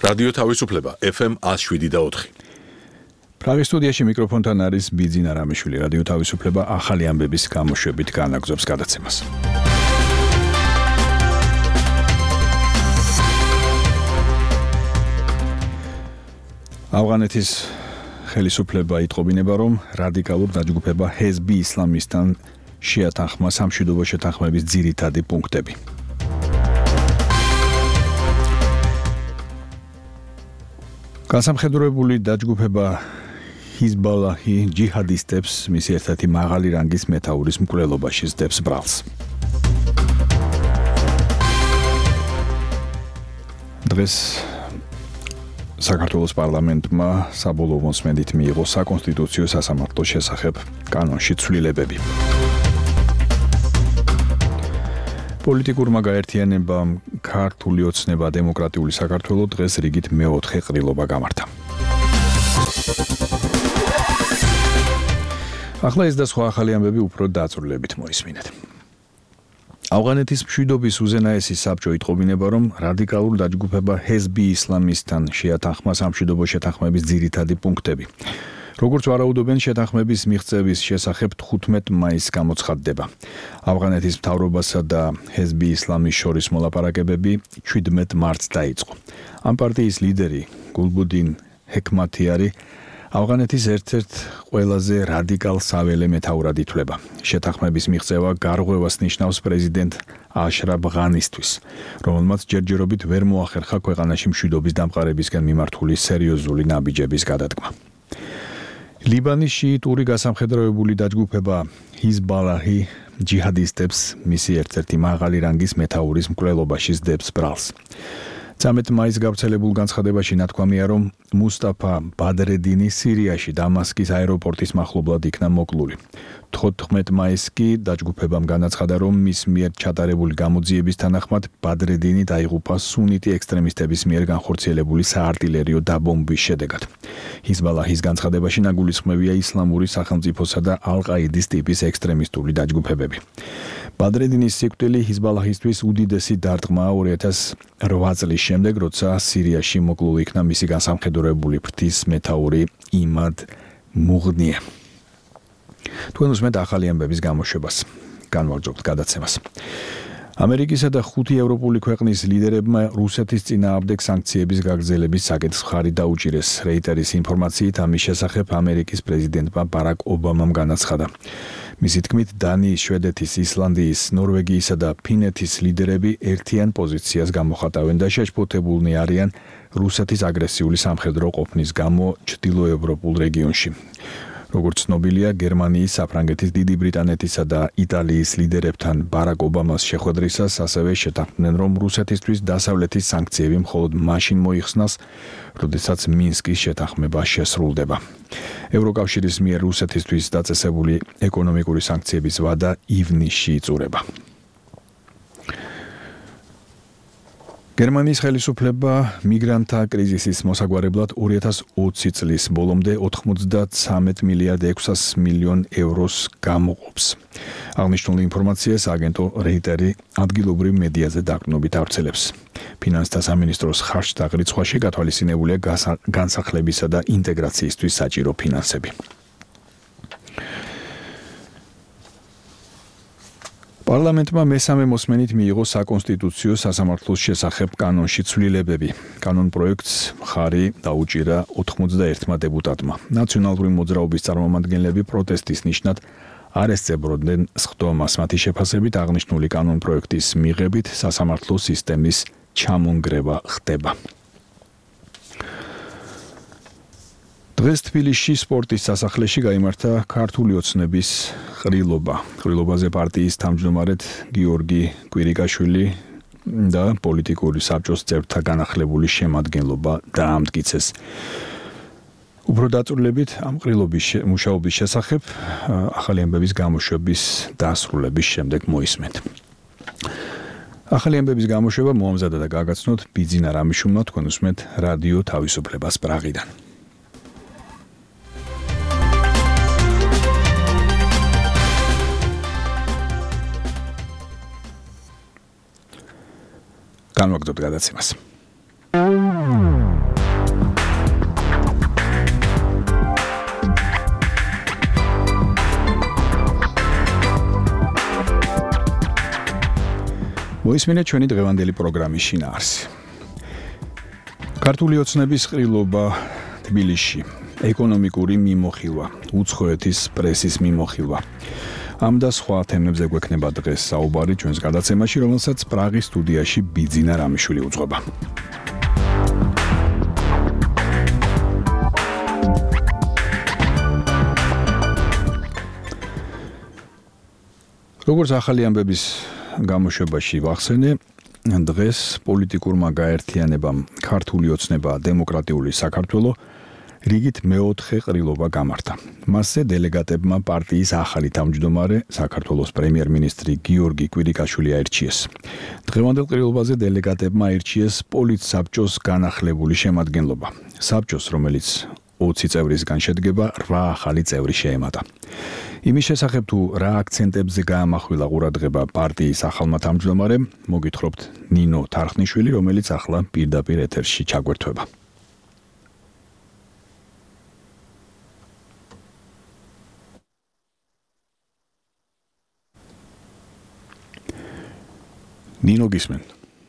რადიო თავისუფლება FM 107.4. პრაღის სტუდიაში მიკროფონთან არის ბიძინა რამიშვილი. რადიო თავისუფლება ახალი ამბების გამოშვებით განაგზობს გადაცემას. ავღანეთის ხელისუფლება იტყობინება, რომ რადიკალურ დაჯგუფება ჰეზბი ისლამისთან შეათანხმა სამშვიდობო შეთანხმების ძირითადი პუნქტები. განსამხედროებული დაჯგუფება ჰიზბალაჰი ჯიჰადისტებს მისი ერთ-ერთი მაღალი რანგის მეთაურის მკვლელობაში სდებს ბრალს. დღეს საქართველოს პარლამენტმა საბოლოო მოსმენით მიიღო საკონსტიტუციო სასამართლოს შესახებ კანონში ცვლილებები. პოლიტიკურმა გაერთიანებამ ქართული ოცნება დემოკრატიული საქართველო დღეს რიგით მეოთხე ყრილობა გამართა. ახლა ეს და სხვა ახალი ამბები უფრო დაწვრილებით მოისმინეთ. ავღანეთის მშვიდობის უზენაესი საბჭო იტყობინება, რომ რადიკალურ დაჯგუფება ჰეზბი ისლამისთან შეათანხმა სამშვიდობო შეთანხმების ძირითადი პუნქტები. როგორც ვარაუდობენ, შეთანხმების მიღწევის შესახებ 15 მაისს გამოცხადდება. ავღანეთის მთავრობასა და ჰეზბი ისლამის შორის მოლაპარაკებები 17 მარტს დაიწყო. ამ პარტიის ლიდერი გულბუდინ ჰეკმათიარი ავღანეთის ერთ-ერთ ყველაზე რადიკალ საველე მეთაურად ითვლება. შეთანხმების მიღწევა გარღვევას ნიშნავს პრეზიდენტ აშრაფ ღანისთვის, რომელმაც ჯერჯერობით ვერ მოახერხა ქვეყანაში მშვიდობის დამყარებისკენ მიმართული სერიოზული ნაბიჯების გადადგმა. ლიბანის შიიტური გასამხედროებული დაჯგუფება ჰიზბალაჰი ჯიჰადისტებს მისი ერთ-ერთი მაღალი რანგის მეთაურის მკვლელობაში სდებს ბრალს. 13 მაისს გავრცელებულ განცხადებაში ნათქვამია, რომ მუსტაფა ბადრედინი სირიაში დამასკის აეროპორტის მახლობლად იქნა მოკლული. 14 მაისს კი დაჯგუფებამ განაცხადა, რომ მის მიერ ჩატარებული გამოძიების თანახმად ბადრედინი დაიღუპა სუნიტი ექსტრემისტების მიერ განხორციელებული საარტილერიო დაბომბვის შედეგად. ჰიზბალაჰის განცხადებაში ნაგულისხმევია ისლამური სახელმწიფოსა და ალ-ყაიდის ტიპის ექსტრემისტული დაჯგუფებები. ბადრედინის სიკვდილი ჰიზბალაჰისთვის უდიდესი დარტყმაა 2008 წლის შემდეგ, როცა სირიაში მოკლული იქნა მისი განსამხედროებული ფრთის მეთაური იმად მუღნიე. თქვენ უსმენთ ახალი ამბების გამოშვებას. განვაგრძობთ გადაცემას. ამერიკისა და 5 ევროპული ქვეყნის ლიდერებმა რუსეთის წინააღმდეგ სანქციების გაგრძელების საკითხს მხარი დაუჭირეს. რეიტერის ინფორმაციით ამის შესახებ ამერიკის პრეზიდენტმა ბარაკ ობამამ განაცხადა. მისი თქმით, დანიის, შვედეთის, ისლანდიის, ნორვეგიისა და ფინეთის ლიდერები ერთიან პოზიციას გამოხატავენ და შეშფოთებულნი არიან რუსეთის აგრესიული სამხედრო ყოფნის გამო ჩრდილოევროპულ რეგიონში. როგორც ცნობილია, გერმანიის, საფრანგეთის, დიდი ბრიტანეთისა და იტალიის ლიდერებთან ბარაკ ობამას შეხვედრისას ასევე შეთანხმდნენ, რომ რუსეთისთვის დასავლეთის სანქციები მხოლოდ მაშინ მოიხსნას, როდესაც მინსკის შეთანხმება შესრულდება. ევროკავშირის მიერ რუსეთისთვის დაწესებული ეკონომიკური სანქციების ვადა ივნისში იწურება. გერმანიის ხელისუფლება მიგრანტთა კრიზისის მოსაგვარებლად 2020 წლის ბოლომდე 93 მილიარდ 600 მილიონ ევროს გამოყოფს. აღნიშნული ინფორმაციას აგენტო რეიტერი ადგილობრივ მედიაზე დაყრდნობით ავრცელებს. ფინანსთა სამინისტროს ხარჯთა რიცხვაში გათვალისწინებულია განსახლებისა და ინტეგრაციისთვის საჭირო ფინანსები. პარლამენტმა მესამე მოსმენით მიიღო საკონსტიტუციო სასამართლოს შესახებ კანონში ცვლილებები. კანონ პროექტს მხარი დაუჭირა 91 დეპუტატმა. ნაციონალური მოძრაობის წარმომადგენლები პროტესტის ნიშნად არ ესწებროდნენ სხდომას. მათი შეფასებით აღნიშნული კანონ პროექტის მიღებით სასამართლო სისტემის ჩამონგრევა ხდება. დღეს თბილისში სპორტის სასახლეში გაიმართა ქართული ოცნების ყრილობა. ყრილობაზე პარტიის თავმჯდომარედ გიორგი კვირიკაშვილი და პოლიტიკური საბჭოს წევრთა განახლებული შემადგენლობა დაამტკიცეს. უფრო დაწვრილებით ამ ყრილობის მუშაობის შესახებ ახალი ამბების გამოშვების დასრულების შემდეგ მოისმენთ. ახალი ამბების გამოშვება მოამზადა და გაგაცნოთ ბიძინა რამიშვილმა. თქვენ უსმენთ რადიო თავისუფლებას პრაღიდან. განვაგრძობთ გადაცემას. მოისმინეთ ჩვენი დღევანდელი პროგრამის შინაარსი. ქართული ოცნების ყრილობა თბილისში, ეკონომიკური მიმოხილვა, უცხოეთის პრესის მიმოხილვა. ამ და სხვა თემებზე გვექნება დღეს საუბარი ჩვენს გადაცემაში, რომელსაც პრაღის სტუდიაში ბიძინა რამიშვილი უძღვება. როგორც ახალი ამბების გამოშვებაში ვახსენე, დღეს პოლიტიკურმა გაერთიანებამ ქართული ოცნება დემოკრატიული საქართველო რიგით მეოთხე ყრილობა გამართა. მასზე დელეგატებმა პარტიის ახალი თავმჯდომარე, საქართველოს პრემიერ-მინისტრი გიორგი კვირიკაშვილი აირჩიეს. დღევანდელ ყრილობაზე დელეგატებმა აირჩიეს პოლიტსაბჭოს განახლებული შემადგენლობა. საბჭოს, რომელიც 20 წევრისგან შედგება, 8 ახალი წევრი შეემატა. იმის შესახებ თუ რა აქცენტებზე გაამახვილა ყურადღება პარტიის ახალმა თავმჯდომარემ, მოგითხრობთ ნინო თარხნიშვილი, რომელიც ახლა პირდაპირ ეთერში ჩაგვერთვება. ნინო გისმენ.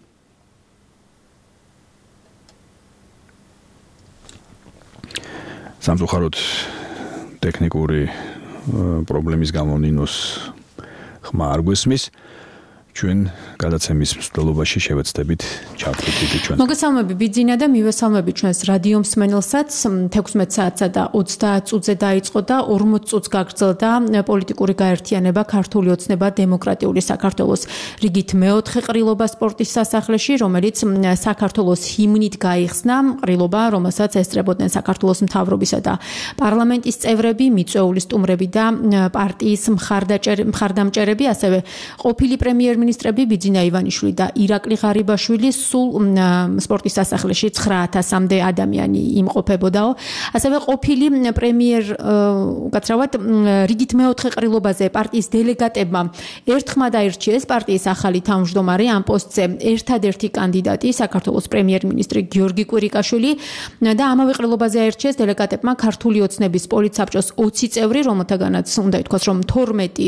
სამწუხაროდ ტექნიკური პრობლემის გამო ნინოს ხმა არ გვესმის. ჩვენ გადაცემის მსვლელობაში შევეცდებით ჩავთვლით ჩვენ. მოგესალმები ბიძინა და მივესალმები ჩვენს რადიო მსმენელსაც. 16 საათსა და 30 წუთზე დაიწყო და 40 წუთს გაგრძელდა პოლიტიკური გაერთიანება ქართული ოცნება დემოკრატიული საქართველოს რიგით მეოთხე ყრილობა სპორტის სასახლეში, რომელიც საქართველოს ჰიმნით გაიხსნა. ყრილობა, რომელსაც ესწრებოდნენ საქართველოს მთავრობისა და პარლამენტის წევრები, მიწვეული სტუმრები და პარტიის მხარდამჭერები, ასევე ყოფილი პრემიერ-მინისტრები ბიძინა ივანიშვილი და ირაკლი ღარიბაშვილი. სულ სპორტის სასახლეში 9000-მდე ადამიანი იმყოფებოდაო. ასევე ყოფილი პრემიერ უკაცრავად რიგით მეოთხე ყრილობაზე პარტიის დელეგატებმა ერთხმად აირჩიეს პარტიის ახალი თავმჯდომარე. ამ პოსტზე ერთადერთი კანდიდატი საქართველოს პრემიერ-მინისტრი გიორგი კვირიკაშვილი და ამავე ყრილობაზე აირჩიეს დელეგატებმა ქართული ოცნების პოლიტსაბჭოს 20 წევრი, რომელთაგანაც უნდა ითქვას, რომ 12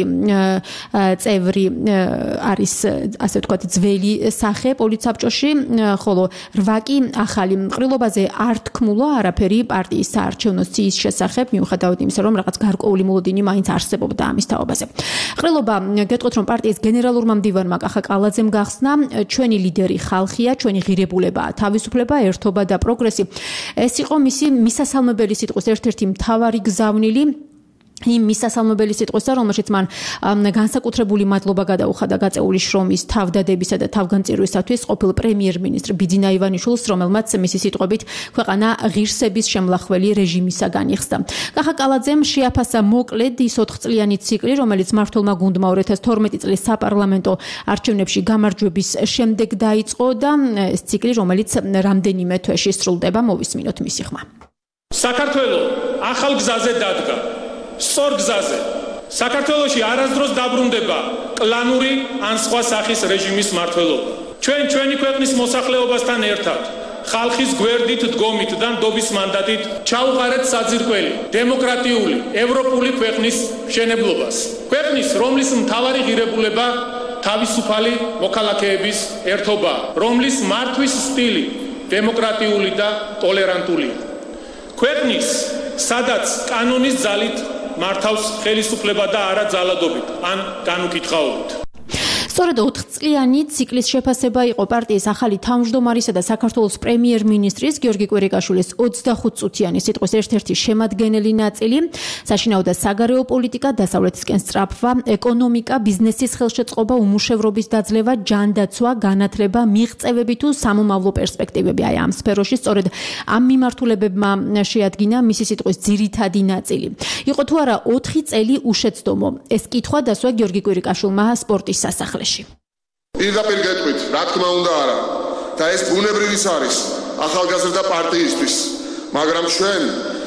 წევრი არის ასე ვთქვათ ძველი სახე პოლიტსაბჭოში, ხოლო 8 კი ახალი. ყრილობაზე არ თქმულა არაფერი პარტიის საარჩევნო სიის შესახებ, მიუხედავად იმისა, რომ რაღაც გარკვეული მოლოდინი მაინც არსებობდა ამის თაობაზე. ყრილობა, გეტყვით, რომ პარტიის გენერალურმა მდივანმა კახა კალაძემ გახსნა, ჩვენი ლიდერი ხალხია, ჩვენი ღირებულებაა თავისუფლება, ერთობა და პროგრესი. ეს იყო მისი მისასალმებელი სიტყვის ერთ-ერთი მთავარი გზავნილი. იმ მისასალმებელი სიტყვისა, რომელშიც მან განსაკუთრებული მადლობა გადაუხადა გაწეული შრომის, თავდადებისა და თავგანწირვისათვის ყოფილ პრემიერ-მინისტრ ბიძინა ივანიშვილს, რომელმაც მისი სიტყვებით ქვეყანა ღირსების შემლახველი რეჟიმისაგან იხსნა. კახა კალაძემ შეაფასა მოკლედ ის 4 წლიანი ციკლი, რომელიც მმართველმა გუნდმა 2012 წლის საპარლამენტო არჩევნებში გამარჯვების შემდეგ დაიწყო და ეს ციკლი, რომელიც რამდენიმე თვეში სრულდება, მოვისმინოთ მისი ხმა. საქართველო ახალ გზაზე დადგა. სწორ გზაზე. საქართველოში არასდროს დაბრუნდება კლანური ან სხვა სახის რეჟიმის მმართველობა. ჩვენი ქვეყნის მოსახლეობასთან ერთად, ხალხის გვერდით, დგომით და ნდობის მანდატით ჩაუყარეთ საძირკველი დემოკრატიული, ევროპული ქვეყნის მშენებლობას. ქვეყნის, რომლის მთავარი ღირებულება თავისუფალი მოქალაქეების ერთობაა, რომლის მართვის სტილი დემოკრატიული და ტოლერანტულია. ქვეყნის, სადაც კანონის ძალით მართავს ხელისუფლება და არა ძალადობით ან განუკითხაობით. სწორედ 4 წლიანი ციკლის შეფასება იყო პარტიის ახალი თავმჯდომარისა და საქართველოს პრემიერ-მინისტრის გიორგი კვირიკაშვილის 25 წუთიანი სიტყვის ერთ-ერთი შემადგენელი ნაწილი. საშინაო და საგარეო პოლიტიკა, დასავლეთისკენ სწრაფვა, ეკონომიკა, ბიზნესის ხელშეწყობა, უმუშევრობის დაძლევა, ჯანდაცვა, განათლება, მიღწევები თუ სამომავლო პერსპექტივები. აი ამ სფეროში სწორედ ამ მიმართულებებმა შეადგინა მისი სიტყვის ძირითადი ნაწილი. იყო თუ არა 4 წელი უშეცდომო. ეს კითხვა დასვა გიორგი კვირიკაშვილმა სპორტის სასახლეში. პირდაპირ გეტყვით, რა თქმა უნდა არა. და ეს ბუნებრივიც არის ახალგაზრდა პარტიისთვის, მაგრამ ჩვენ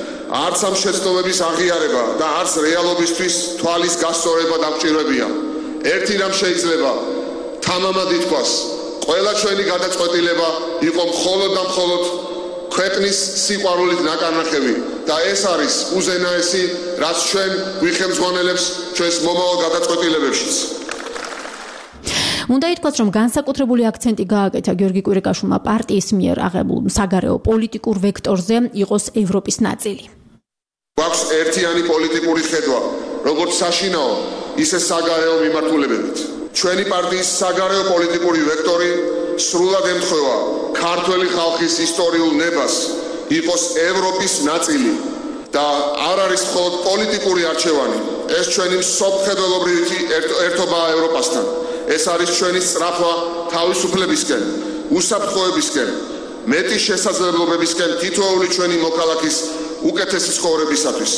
არც ამ შეცდომების აღიარება და არც რეალობისთვის თვალის გასწორება დამჭირებია. ერთი რამ შეიძლება თამამად ითქვას, ყველა ჩვენი გადაწყვეტილება იყო მხოლოდ და მხოლოდ ქვეყნის სიყვარულით ნაკარნახევი და ეს არის უზენაესი, რაც ჩვენ ვიხელმძღვანელებს ჩვენს მომავალ გადაწყვეტილებებშიც. უნდა ითქვას, რომ განსაკუთრებული აქცენტი გააკეთა გიორგი კვირიკაშვილმა პარტიის მიერ აღებულ საგარეო პოლიტიკურ ვექტორზე იყოს ევროპის ნაწილი. გვაქვს ერთიანი პოლიტიკური ხედვა, როგორც საშინაო, ისე საგარეო მიმართულებებით. ჩვენი პარტიის საგარეო პოლიტიკური ვექტორი სრულად ემთხვევა ქართველი ხალხის ისტორიულ ნებას იყოს ევროპის ნაწილი და არ არის მხოლოდ პოლიტიკური არჩევანი. ეს ჩვენი მსოფლმხედველობრივი ერთობაა ევროპასთან. ეს არის ჩვენი სწრაფვა თავისუფლებისკენ, უსაფრთხოებისკენ, მეტი შესაძლებლობებისკენ თითოეული ჩვენი მოქალაქის უკეთესი ცხოვრებისათვის.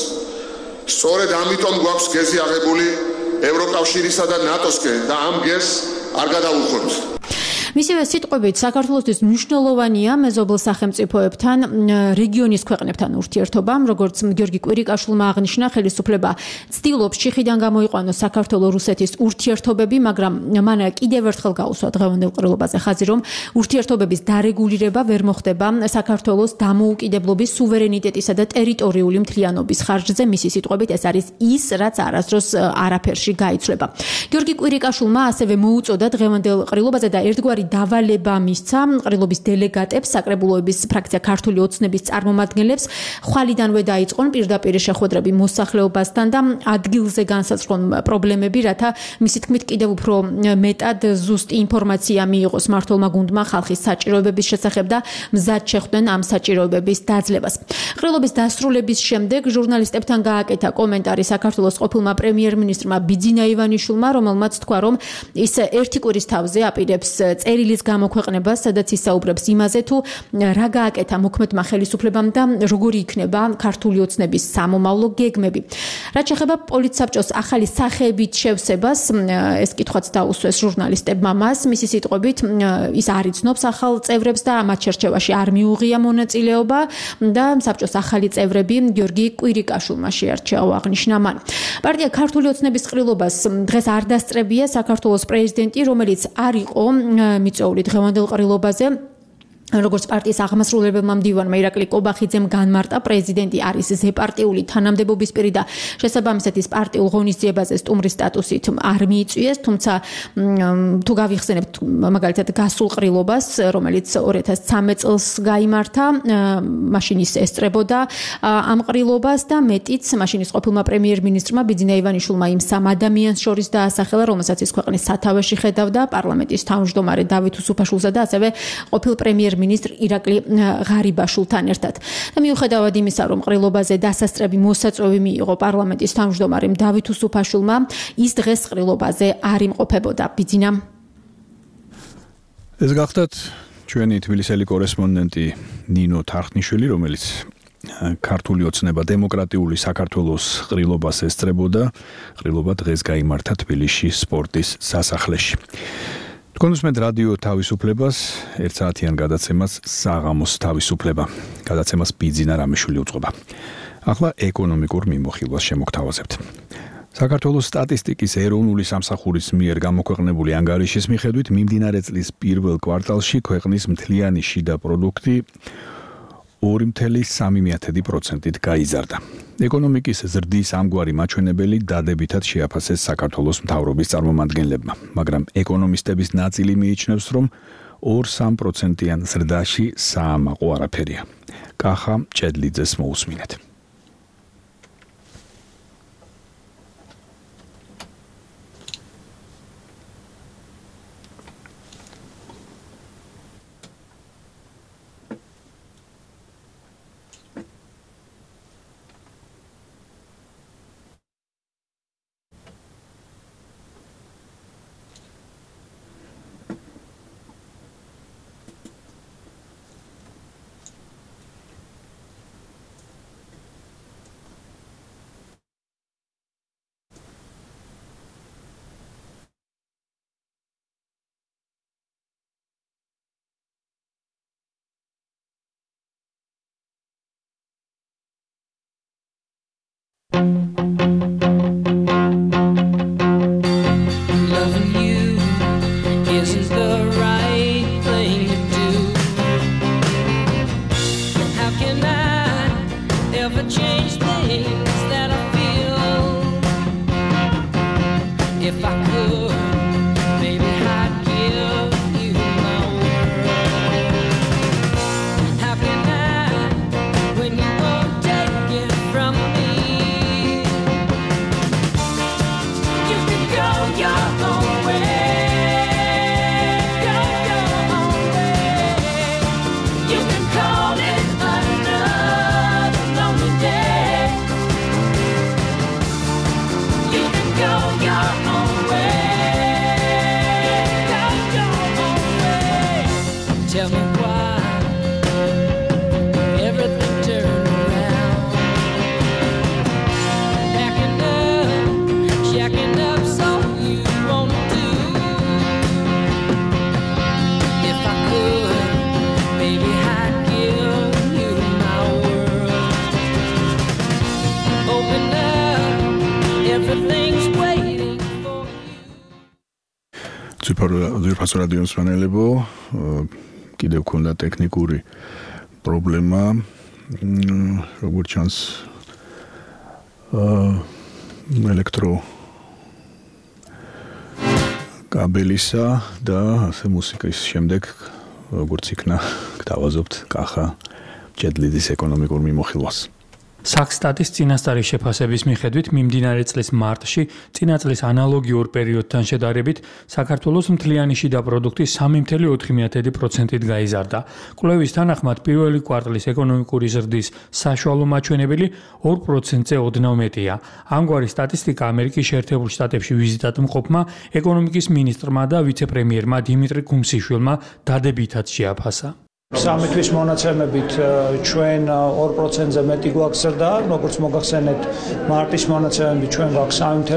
სწორედ ამიტომ გვაქვს გეზი აღებული ევროკავშირისა და ნატოსკენ და ამ გეზს არ გადავუხოთ. მისივე სიტყვებით, საქართველოსთვის მნიშვნელოვანია მეზობელ სახელმწიფოებთან, რეგიონის ქვეყნებთან ურთიერთობა, როგორც გიორგი კვირიკაშვილმა აღნიშნა, ხელისუფლება ცდილობს ჩიხიდან გამოიყვანოს საქართველო-რუსეთის ურთიერთობები, მაგრამ მან კიდევ ერთხელ გაუსვა დღევანდელ ყრილობაზე ხაზი, რომ ურთიერთობების დარეგულირება ვერ მოხდება საქართველოს დამოუკიდებლობის, სუვერენიტეტისა და ტერიტორიული მთლიანობის ხარჯზე. მისი სიტყვებით, ეს არის ის, რაც არასდროს არაფერში გაიცვლება. გიორგი კვირიკაშვილმა ასევე მოუწოდა დღევანდელ ყრილობაზე და ერთგვარი დავალება მისცა ყრილობის დელეგატებს, საკრებულოების ფრაქცია ქართული ოცნების წარმომადგენლებს, ხვალიდანვე დაიწყონ პირდაპირ შეხვედრები მოსახლეობასთან და ადგილზე განსაზღვრონ პრობლემები, რათა მისი თქმით კიდევ უფრო მეტად ზუსტი ინფორმაცია მიიღოს მმართველმა გუნდმა ხალხის საჭიროებების შესახებ და მზად შეხვდნენ ამ საჭიროებების დაძლებას. ყრილობის დასრულების შემდეგ ჟურნალისტებთან გააკეთა კომენტარი საქართველოს ყოფილმა პრემიერ-მინისტრმა ბიძინა ივანიშვილმა, რომელმაც თქვა, რომ ის ერთი კვირის თავზე აპირებს წერილის გამოქვეყნებას, სადაც ისაუბრებს იმაზე, თუ რა გააკეთა მოქმედმა ხელისუფლებამ და როგორი იქნება ქართული ოცნების სამომავლო გეგმები. რაც შეეხება პოლიტსაბჭოს ახალი სახეებით შევსებას, ეს კითხვაც დაუსვეს ჟურნალისტებმა მას, მისი სიტყვებით, ის არ იცნობს ახალ წევრებს და მათ შერჩევაში არ მიუღია მონაწილეობა და საბჭოს ახალი წევრები გიორგი კვირიკაშვილმა შეარჩია, აღნიშნა მან. პარტია ქართული ოცნების ყრილობას დღეს არ დასწრებია საქართველოს პრეზიდენტი, რომელიც არ იყო მიწვეული დღევანდელ ყრილობაზე. როგორც პარტიის აღმასრულებელმა მდივანმა ირაკლი კობახიძემ განმარტა, პრეზიდენტი არის ზეპარტიული თანამდებობის პირი და შესაბამისად ის პარტიულ ღონისძიებაზე სტუმრის სტატუსით არ მიიწვიეს, თუმცა თუ გავიხსენებთ მაგალითად გასულ ყრილობას, რომელიც 2013 წელს გაიმართა, მაშინ ის ესწრებოდა ამ ყრილობას და მეტიც მაშინის ყოფილმა პრემიერ-მინისტრმა ბიძინა ივანიშვილმა იმ სამ ადამიანს შორის დაასახელა, რომელსაც ის ქვეყნის სათავეში ხედავდა, პარლამენტის თავმჯდომარე დავით უსუფაშვილსა და ასევე ყოფილ პრემიერ-მინისტრ ირაკლი ღარიბაშვილთან ერთად. და მიუხედავად იმისა, რომ ყრილობაზე დასასწრები მოსაწვევი მიიღო პარლამენტის თავმჯდომარემ დავით უსუფაშვილმა, ის დღეს ყრილობაზე არ იმყოფებოდა. ბიძინა. ეს გახდათ ჩვენი თბილისელი კორესპონდენტი ნინო თარხნიშვილი, რომელიც ქართული ოცნება დემოკრატიული საქართველოს ყრილობას ესწრებოდა. ყრილობა დღეს გაიმართა თბილისში სპორტის სასახლეში. კონსუმენტ რადიო თავისუფლებას, ერთ საათიან გადაცემას საღამოს თავისუფლება. გადაცემას ბიძინა რამიშვილი უწყობა. ახლა ეკონომიკურ მიმოხილვას შემოგთავაზებთ. საქართველოს სტატისტიკის ეროვნული სამსახურის მიერ გამოქვეყნებული ანგარიშის მიხედვით მიმდინარე წლის პირველ კვარტალში ქვეყნის მთლიანი შიდა პროდუქტი 2.3%-ით გაიზარდა. ეკონომიკის ზრდის ამგვარი მაჩვენებელი დადებითად შეაფასეს საქართველოს მთავრობის წარმომადგენლებმა, მაგრამ ეკონომისტების ნაწილი მიიჩნევს, რომ 2-3%-იან ზრდაში საამაყო არაფერია. კახა ჭედლიძეს მოусმინეთ. Loving you isn't the right thing to do. How can I ever change things that I feel? If I could, maybe I'd Tell me why everything turned around. Shacking up, so you wanna do. If I could, maybe I'd give you my world. Open up, everything's waiting for you. ძვირფასო რადიო მსმენელებო, კიდევ ქონდა ტექნიკური პრობლემა, როგორც ჩანს, ელექტრო კაბელისა და ასე მუსიკის შემდეგ, როგორც იქნა, გთავაზობთ კახა ჯედლიძის ეკონომიკურ მიმოხილვას. Საქსტატის წინასწარი შეფასების მიხედვით მიმდინარე წლის მარტში წინა წლის ანალოგიურ პერიოდთან შედარებით საქართველოს მთლიანი შიდა პროდუქტი 3.4%-ით გაიზარდა. კვლევის თანახმად პირველი კვარტლის ეკონომიკური ზრდის საშუალო მაჩვენებელი 2%-ზე ოდნავ მეტია. ამგვარი სტატისტიკა ამერიკის შეერთებულ შტატებში ვიზიტად მყოფმა ეკონომიკის მინისტრმა და ვიცე-პრემიერმა დიმიტრი კუმსიშვილმა დადებითად შეაფასა. სამი თვის მონაცემებით ჩვენ 2%-ზე მეტი გვაქვს ზრდა, როგორც მოგახსენეთ, მარტის მონაცემებით ჩვენ გვაქვს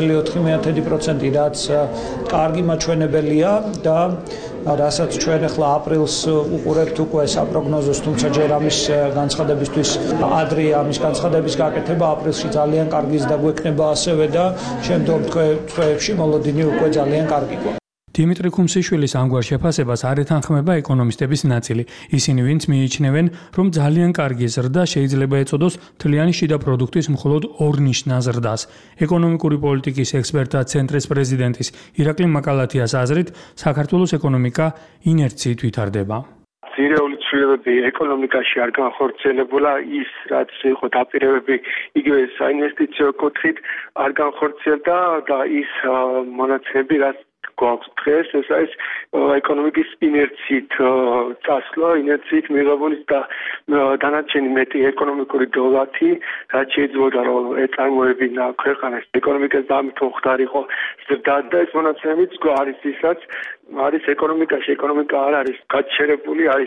3.4%, რაც კარგი მაჩვენებელია და რასაც ჩვენ ახლა აპრილს უყურებთ უკვე საპროგნოზოს, თუმცა ჯერ ამის განცხადებისთვის ადრეა ამის განცხადების გაკეთება, აპრილში ძალიან კარგი ზრდა გვექნება ასევე და შემდგომ თვეებში მოლოდინი უკვე ძალიან კარგი გვაქვს. დიმიტრი კუმსიშვილის ამგვარ შეფასებას არ ეთანხმება ეკონომისტების ნაწილი. ისინი, ვინც მიიჩნევენ, რომ ძალიან კარგი ზრდა შეიძლება ეწოდოს მთლიანი შიდა პროდუქტის მხოლოდ ორნიშნა ზრდას. ეკონომიკური პოლიტიკის ექსპერტთა ცენტრის პრეზიდენტის ირაკლი მაკალათიას აზრით, საქართველოს ეკონომიკა ინერციით ვითარდება. ძირეული ცვლილებები ეკონომიკაში არ განხორციელებულა, ის რაც იყო დაპირებები იგივე საინვესტიციო კუთხით არ განხორციელდა და ის მონაცემები რაც გვაქვს დღეს, ეს არის ეკონომიკის ინერციით წასვლა, ინერციით მიღებული და დანარჩენი მეტი ეკონომიკური დოლარი, რაც შეიძლება რომ ეწარმოებინა ქვეყანას ეკონომიკას დამთხოვარიყო ზრდა და ეს მონაცემებიც არის ისაც არის ეკონომიკაში, ეკონომიკა არ არის გაჩერებული, არის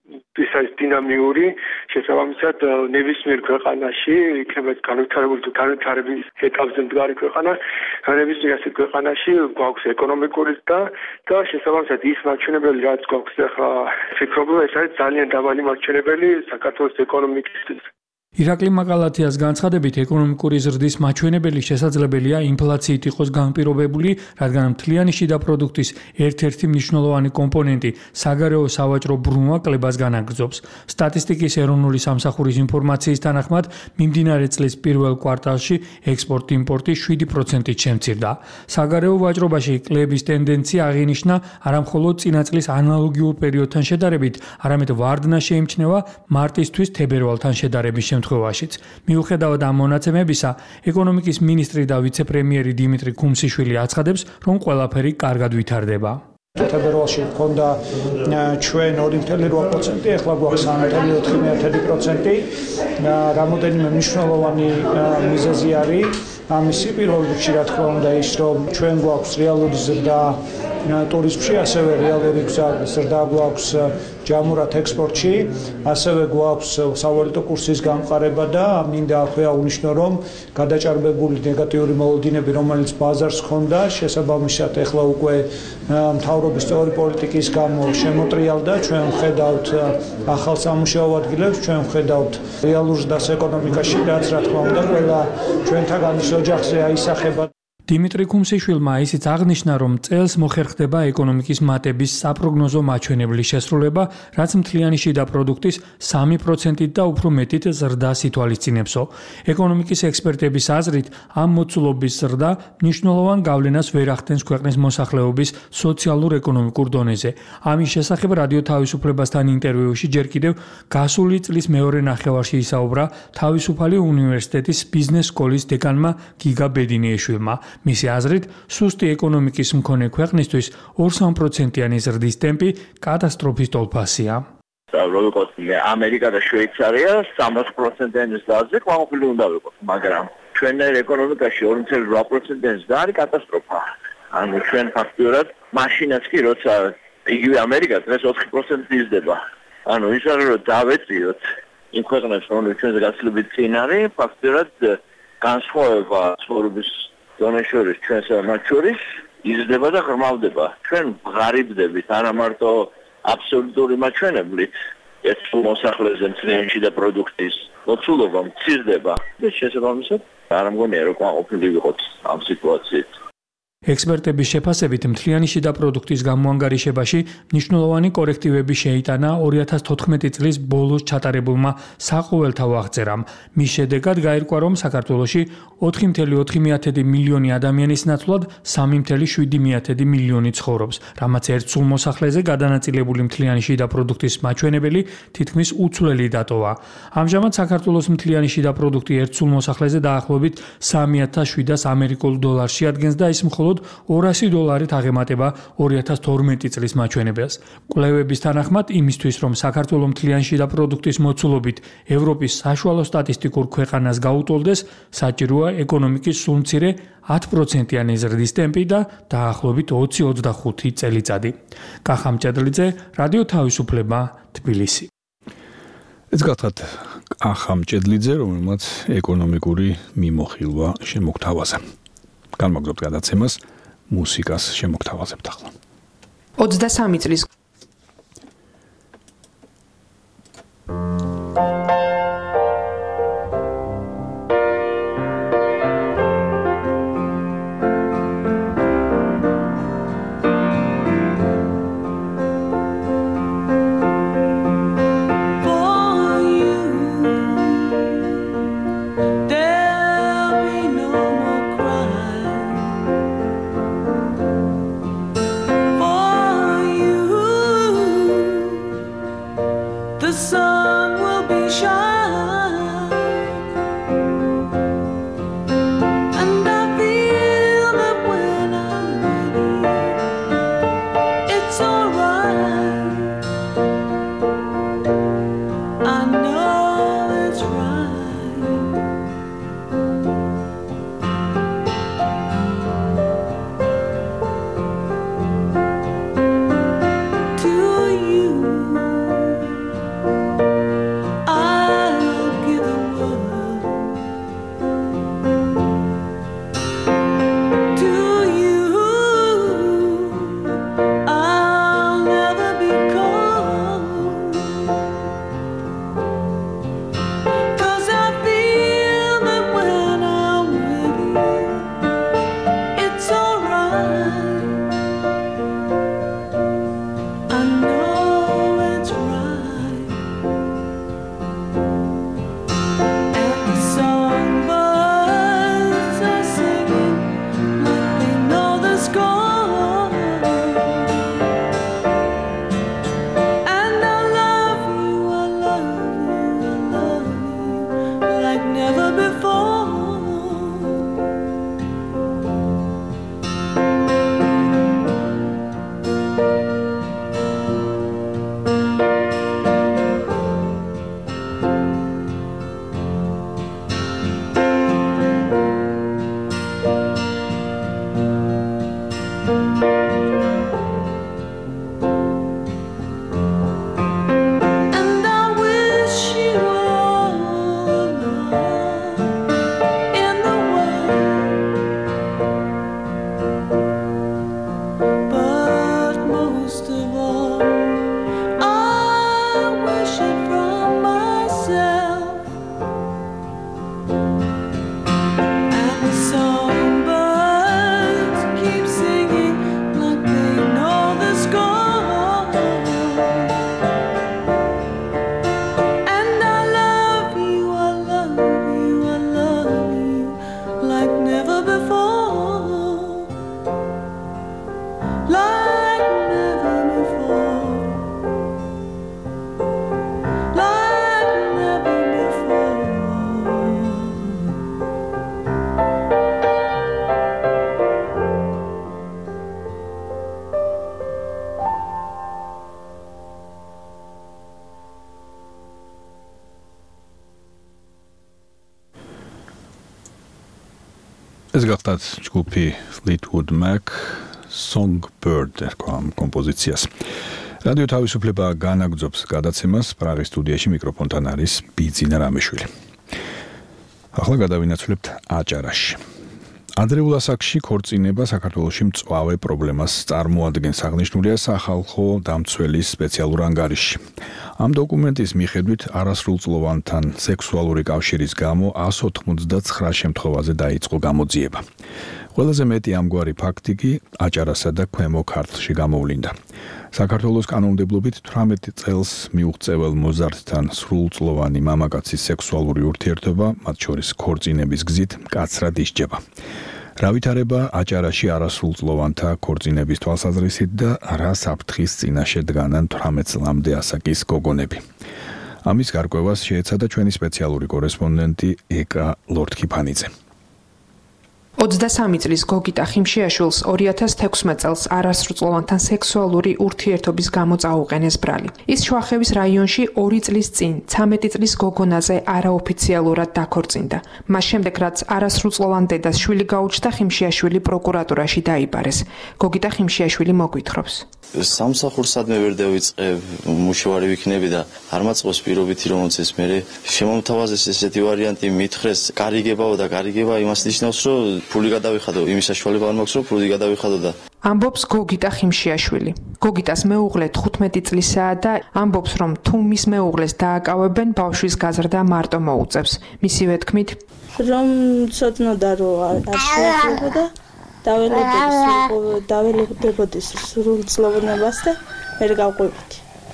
ის არის დინამიური, შესაბამისად ნებისმიერ ქვეყანაში იქნება განვითარებული თუ განვითარების ეტაპზე მდგარი ქვეყანა, ნებისმიერ ასეთ ქვეყანაში გვაქვს ეკონომიკური და შესაბამისად ის მაჩვენებელი რაც გვაქვს ახლა ფიქრობ რომ ეს არის ძალიან დაბალი მაჩვენებელი საქართველოს ეკონომიკისთვის. ირაკლი მაკალათიას განცხადებით ეკონომიკური ზრდის მაჩვენებელი შესაძლებელია ინფლაციით იყოს განპირობებული, რადგან მთლიანი შიდა პროდუქტის ერთ-ერთი მნიშვნელოვანი კომპონენტი საგარეო სავაჭრო ბრუნვა კლებას განაგრძობს. სტატისტიკის ეროვნული სამსახურის ინფორმაციის თანახმად, მიმდინარე წლის პირველ კვარტალში ექსპორტ-იმპორტი 7%-ით შემცირდა. საგარეო ვაჭრობაში კლების ტენდენცია აღინიშნა არა მხოლოდ წინა წლის ანალოგიურ პერიოდთან შედარებით, არამედ ვარდნა შეიმჩნევა მარტისთვის თებერვალთან შედარების შემთხვევაშიც. მიუხედავად ამ მონაცემებისა, ეკონომიკის მინისტრი და ვიცე-პრემიერი დიმიტრი კუმსიშვილი აცხადებს, რომ ყველაფერი კარგად ვითარდება. თებერვალში ჰქონდა ჩვენ 2.8%, ახლა გვაქვს 3.4%. რამოდენიმე მნიშვნელოვანი მიზეზი არის ამისი. პირველ რიგში რა თქმა უნდა ის, რომ ჩვენ გვაქვს რეალური ზრდა ტურიზმში, ასევე რეალური ზრდა გვაქვს ჯამურად ექსპორტში, ასევე გვაქვს სავალუტო კურსის გამყარება და მინდა აქვე აღვნიშნო, რომ გადაჭარბებული ნეგატიური მოლოდინები, რომელიც ბაზარს ჰქონდა, შესაბამისად ახლა უკვე მთავრობის სწორი პოლიტიკის გამო შემოტრიალდა. ჩვენ ვხედავთ ახალ სამუშაო ადგილებს, ჩვენ ვხედავთ რეალურ ზრდას ეკონომიკაში, რაც რა თქმა უნდა ყველა ჩვენთაგანის ოჯახზე აისახება. დიმიტრი კუმსიშვილმა ისიც აღნიშნა, რომ წელს მოხერხდება ეკონომიკის მატების საპროგნოზო მაჩვენებლის შესრულება, რაც მთლიანი შიდა პროდუქტის 3%-ით და უფრო მეტით ზრდას ითვალისწინებსო. ეკონომიკის ექსპერტების აზრით, ამ მოცულობის ზრდა მნიშვნელოვან გავლენას ვერ ახდენს ქვეყნის მოსახლეობის სოციალურ-ეკონომიკურ დონეზე. ამის შესახებ რადიო თავისუფლებასთან ინტერვიუში ჯერ კიდევ გასული წლის მეორე ნახევარში ისაუბრა თავისუფალი უნივერსიტეტის ბიზნეს სკოლის დეკანმა გიგა ბედინიეშვილმა. მისი აზრით, სუსტი ეკონომიკის მქონე ქვეყნისთვის 2-3%-იანი ზრდის ტემპი კატასტროფის ტოლფასია. როგორც ამერიკა და შვეიცარია 3%-იანი ზრდაზე კმაყოფილი უნდა ვიყოთ, მაგრამ ჩვენერ ეკონომიკაში 2.8%-იანი ზრდა არის კატასტროფა. ანუ ჩვენ ფაქტიურად მაშინაც კი როცა იგივე ამერიკა დღეს 4% იზრდება. ანუ ის არის რომ დავეწიოთ იმ ქვეყნებს, რომლებიც ჩვენზე გაცილებით წინ არის, ფაქტობრივად განსხვავება ცხოვრების დონეს შორის ჩვენს მათ შორის იზრდება და ღრმავდება. ჩვენ ღარიბდებით არა მარტო აბსოლუტური მაჩვენებლით, ეს მოსახლეზე მთლიანში და პროდუქტის მოცულობა მცირდება. ეს შესაბამისად არ მგონია რომ ყოფილი ვიყოთ ამ სიტუაციით. ექსპერტების შეფასებით მთლიანი შიდა პროდუქტის გამოანგარიშებაში მნიშვნელოვანი კორექტივები შეიტანა 2014 წლის ბოლოს ჩატარებულმა საყოველთაო აღწერამ. მის შედეგად გაირკვა, რომ საქართველოში 4,4 მილიონი ადამიანის ნაცვლად 3,7 მილიონი ცხოვრობს, რამაც ერთ სულ მოსახლეზე გადანაწილებული მთლიანი შიდა პროდუქტის მაჩვენებელი თითქმის უცვლელი დატოვა. ამჟამად საქართველოს მთლიანი შიდა პროდუქტი ერთ სულ მოსახლეზე დაახლოებით $3,700 ამერიკულ დოლარში ადგენს და ის მხოლოდ $200 აღემატება 2012 წლის მაჩვენებელს. კვლევების თანახმად, იმისთვის, რომ საქართველოს მთლიანი შიდა პროდუქტის მოცულობით ევროპის საშუალო სტატისტიკურ ქვეყანას გაუტოლდეს, საჭიროა ეკონომიკის სულ მცირე 10%-იანი ზრდის ტემპი და დაახლოებით 20-25 წელიწადი. კახა მჭედლიძე, რადიო თავისუფლება, თბილისი. ეს გახლავთ კახა მჭედლიძე, რომელმაც ეკონომიკური მიმოხილვა შემოგთავაზა. განმაგზავნებთ გადაცემას მუსიკას შემოგთავაზებთ ახლა. 23 წლის ეს გახლავთ ჯგუფი Fleetwood Mac Songbird ერქვა ამ კომპოზიციას. რადიო თავისუფლება განაგრძობს გადაცემას პრაღის სტუდიაში მიკროფონთან არის ბიძინა რამეშვილი. ახლა გადავინაცვლებთ აჭარაში. ადრეულ ასაკში ქორწინება საქართველოში მწვავე პრობლემას წარმოადგენს, აღნიშნულია სახალხო დამცველის სპეციალურ ანგარიშში. ამ დოკუმენტის მიხედვით არასრულწლოვანთან სექსუალური კავშირის გამო 199 შემთხვევაზე დაიწყო გამოძიება. ყველაზე მეტი ამგვარი ფაქტი კი აჭარასა და ქვემო ქართლში გამოვლინდა. საქართველოს კანონმდებლობით 18 წელს მიუღწეվել მოზარდთან სრულწლოვანი მამაკაცის სექსუალური ურთიერთობა, მათ შორის ქორწინების გზით, მკაცრად ისჯება. რა ვითარება აჭარაში არასრულწლოვანთა ქორწინების თვალსაზრისით და რა საფრთხის წინაშე დგანან 18 წლამდე ასაკის გოგონები. ამის გარკვევას შეეცადა ჩვენი სპეციალური კორესპონდენტი ეკა ლორთქიფანიძე. 23 წლის გოგიტა ხიმშიაშვილს 2016 წელს არასრულწლოვანთან სექსუალური ურთიერთობის გამო წაუყენეს ბრალი. ის შუახევის რაიონში 2 წლის წინ 13 წლის გოგონაზე არაოფიციალურად დაქორწინდა. მას შემდეგ რაც არასრულწლოვან დედას შვილი გაუჩნდა, ხიმშიაშვილი პროკურატურაში დაიბარეს. გოგიტა ხიმშიაშვილი მოგვითხრობს. სამსახურსადმე ვერ დავიწყე, მუშაობი ვიქნები და არ მაწყობს პირობითი რომელსაც მე შემომთავაზეს ესეთი ვარიანტი მითხრეს გარიგებაო და გარიგება იმას ნიშნავს, რომ ფული გადავიხადო, იმის საშუალება არ მაქვს, რომ ფული გადავიხადო და ამბობს გოგიტა ხიმშიაშვილი. გოგიტას მეუღლე 15 წლისაა და ამბობს, რომ თუ მის მეუღლეს დააკავებენ, ბავშვის გაზრდა მარტო მოუწევს. მისივე თქმით, რომ ცოდნოდა რომ არ შეეძლება დაველებოდეს სრულწლოვნებას და ვერ გავყვებოდი.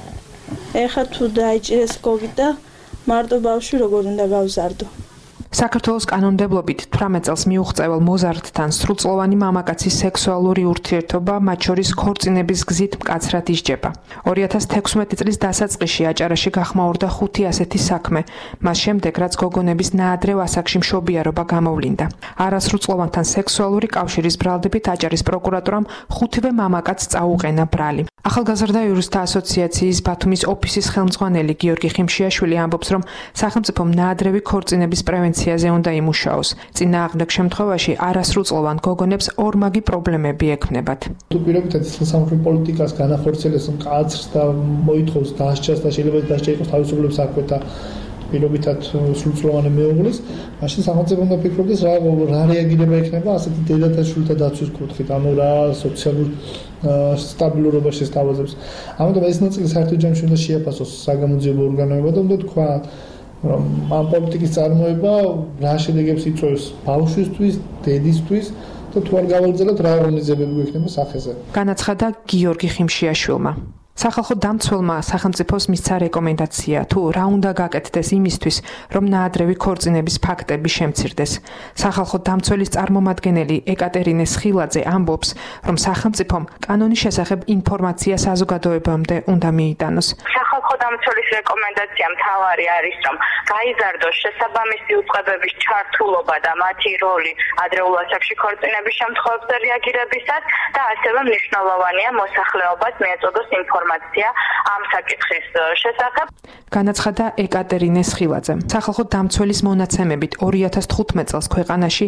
ეხლა თუ დაიჭირეს გოგიტა, მარტო ბავშვი როგორ უნდა გავზარდო. საქართველოს კანონმდებლობით 18 წელს მიუღწეվել მოზარდთან სრულწლოვანი მამაკაცის სექსუალური ურთიერთობა, მათ შორის ქორწინების გზით მკაცრად ისჯება. 2016 წლის დასაწყისში აჭარაში გახმაურდა 5 ასეთი საქმე, მას შემდეგ რაც გოგონების ნაადრევ ასაკში მშობიარობა გამოვლინდა. არასრულწლოვანთან სექსუალური კავშირის ბრალდებით აჭარის პროკურატურამ 5-ვე მამაკაცს წაუყენა ბრალი. ახალგაზრდა იურისტთა ასოციაციის ბათუმის ოფისის ხელმძღვანელი გიორგი ხიმშიაშვილი ამბობს, რომ სახელმწიფომ ნაადრევი ქორწინების პრევენციაზე უნდა იმუშაოს. წინააღმდეგ შემთხვევაში არასრულწლოვან გოგონებს ორმაგი პრობლემები ექმნებათ. თუ პირობითად სახელმწიფო პოლიტიკას განახორციელებს მკაცრს და მოითხოვს დასჯას და შეიძლება დასჯა იყოს თავისუფლების საქმეთა პირობითად სრულწლოვანი მეუღლის, მაშინ სახელმწიფო უნდა ფიქრობდეს რა რეაგირება ექნება ასეთი დედათა შვილთა დაცვის კუთხით, ანუ რა სოციალურ სტაბილურობა შესთავაზებს. ამიტომ ეს ნაწილი საერთო ჯამში უნდა შეაფასოს საგამოძიებო ორგანოებმა და უნდა თქვა, რომ ამ პოლიტიკის წარმოება რა შედეგებს იწვევს ბავშვისთვის, დედისთვის და თუ არ გავაგრძელოთ რა ორგანიზებები გვექნება სახეზე. განაცხადა გიორგი ხიმშიაშვილმა. სახალხო დამცველმა სახელმწიფოს მისცა რეკომენდაცია, თუ რა უნდა გაკეთდეს იმისთვის, რომ ნაადრევი ქორწინების ფაქტები შემცირდეს. სახალხო დამცველის წარმომადგენელი ეკატერინე სხილაძე ამბობს, რომ სახელმწიფომ კანონის შესახებ ინფორმაცია საზოგადოებამდე უნდა მიიტანოს. სახალხო დამცველის რეკომენდაცია მთავარი არის, რომ გაიზარდოს შესაბამისი უწყებების ჩართულობა და მათი როლი ადრეულ ასაკში ქორწინების შემთხვევებზე რეაგირებისას და ასევე მნიშვნელოვანია მოსახლეობას მიეწოდოს ინფორმაცია ამ საკითხის შესახებ. განაცხადა ეკატერინე სხილაძემ. სახალხო დამცველის მონაცემებით 2015 წელს ქვეყანაში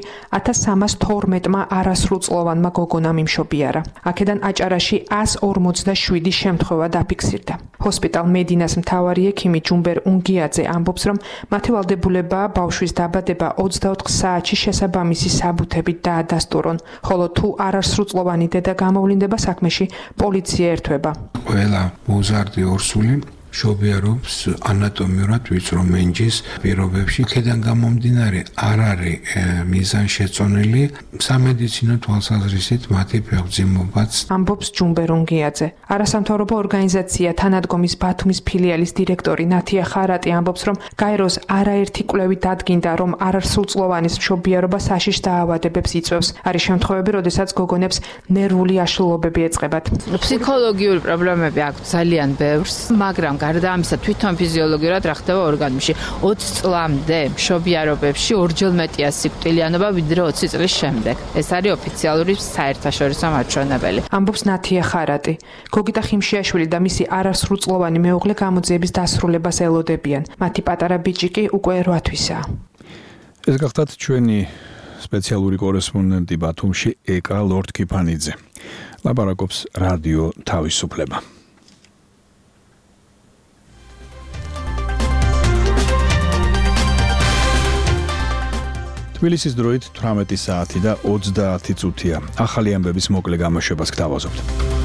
1312-მა არასრულწლოვანმა გოგონამ იმშობიარა. აქედან აჭარაში 147 შემთხვევა დაფიქსირდა. ჰოსპიტალ მედინას მთავარი ექიმი ჯუმბერ უნგიაძე ამბობს, რომ მათი ვალდებულებაა ბავშვის დაბადება 24 საათში შესაბამისი საბუთებით დაადასტურონ, ხოლო თუ არასრულწლოვანი დედა გამოვლინდება საქმეში, პოლიცია ერთვება. ყველა მოზარდი ორსული მშობიარობს ანატომიურად ვიწრო მენჯის პირობებში. აქედან გამომდინარე არ არის მიზანშეწონილი სამედიცინო თვალსაზრისით მათი ფეხმძიმობაც. ამბობს ჯუმბერ უნგიაძე. არასამთავრობო ორგანიზაცია თანადგომის ბათუმის ფილიალის დირექტორი ნათია ხარატი ამბობს, რომ გაეროს არაერთი კვლევი დადგინდა, რომ არასრულწლოვანის მშობიარობა საშიშ დაავადებებს იწვევს. არის შემთხვევები, როდესაც გოგონებს ნერვული აშლილობები ეწყებათ. ფსიქოლოგიური პრობლემები აქვს ძალიან ბევრს, მაგრამ გარდა ამისა თვითონ ფიზიოლოგიურად რა ხდება ორგანიზმში. 20 წლამდე მშობიარობებში ორჯერ მეტია სიკვდილიანობა ვიდრე 20 წლის შემდეგ. ეს არის ოფიციალური საერთაშორისო მაჩვენებელი. ამბობს ნათია ხარატი. გოგიტა ხიმშიაშვილი და მისი არასრულწლოვანი მეუღლე გამოძიების დასრულებას ელოდებიან. მათი პატარა ბიჭი კი უკვე 8 თვისაა. ეს გახდათ ჩვენი სპეციალური კორესპონდენტი ბათუმში ეკა ლორთქიფანიძე. ლაპარაკობს რადიო თავისუფლება. თბილისის დროით 18 საათი და 30 წუთია. ახალი ამბების მოკლე გამოშვებას გთავაზობთ.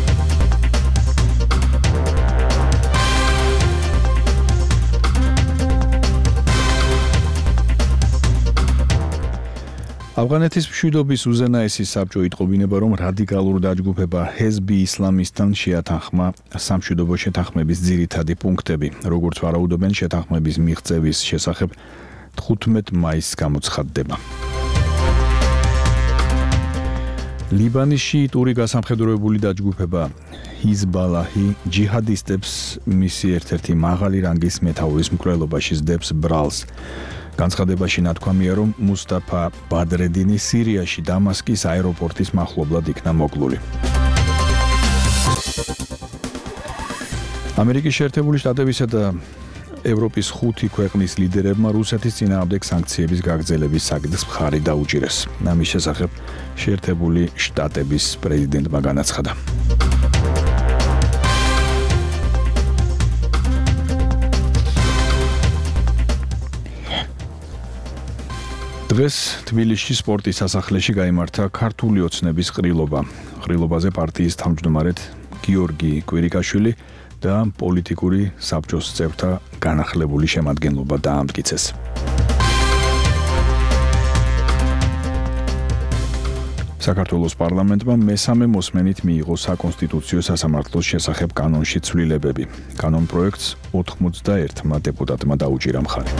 ავღანეთის მშვიდობის უზენაესი საბჭო იტყობინება, რომ რადიკალურ დაჯგუფება ჰეზბი ისლამისთან შეათანხმა სამშვიდობო შეთანხმების ძირითადი პუნქტები, როგორც ვარაუდობენ შეთანხმების მიღწევის შესახებ 15 მაისს გამოცხადდება. ლიბანის შიიტური გასამხედროებული დაჯგუფება ჰიზბალაჰი ჯიჰადისტებს მისი ერთ-ერთი მაღალი რანგის მეთაურის მკვლელობაში სდებს ბრალს. განცხადებაში ნათქვამია, რომ მუსტაფა ბადრედინი სირიაში დამასკის აეროპორტის მახლობლად იქნა მოკლული. ამერიკის შეერთებული შტატებისა და ევროპის 5 ქვეყნის ლიდერებმა რუსეთის წინააღმდეგ სანქციების გაგრძელების საკითხს მხარი დაუჭირეს. ამის შესახებ შეერთებული შტატების პრეზიდენტმა განაცხადა. დღეს თბილისში სპორტის სასახლეში გაიმართა ქართული ოცნების ყრილობა. ყრილობაზე პარტიის თავმჯდომარედ გიორგი კვირიკაშვილი და პოლიტიკური საბჭოს წევრთა განახლებული შემადგენლობა დაამტკიცეს. საქართველოს პარლამენტმა მესამე მოსმენით მიიღო საკონსტიტუციო სასამართლოს შესახებ კანონში ცვლილებები. კანონ პროექტს 91 დეპუტატმა დაუჭირა მხარი.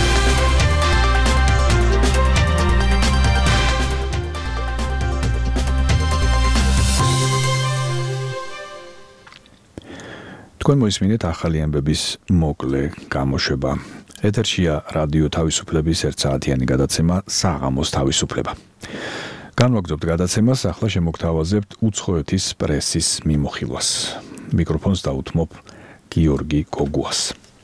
თქვენ მოისმინეთ ახალი ამბების მოკლე გამოშვება. ეთერშია რადიო თავისუფლების ერთსაათიანი გადაცემა საღამოს თავისუფლება. განვაგრძობთ გადაცემას, ახლა შემოგთავაზებთ უცხოეთის პრესის მიმოხილვას. მიკროფონს დაუთმობ გიორგი კოგუას.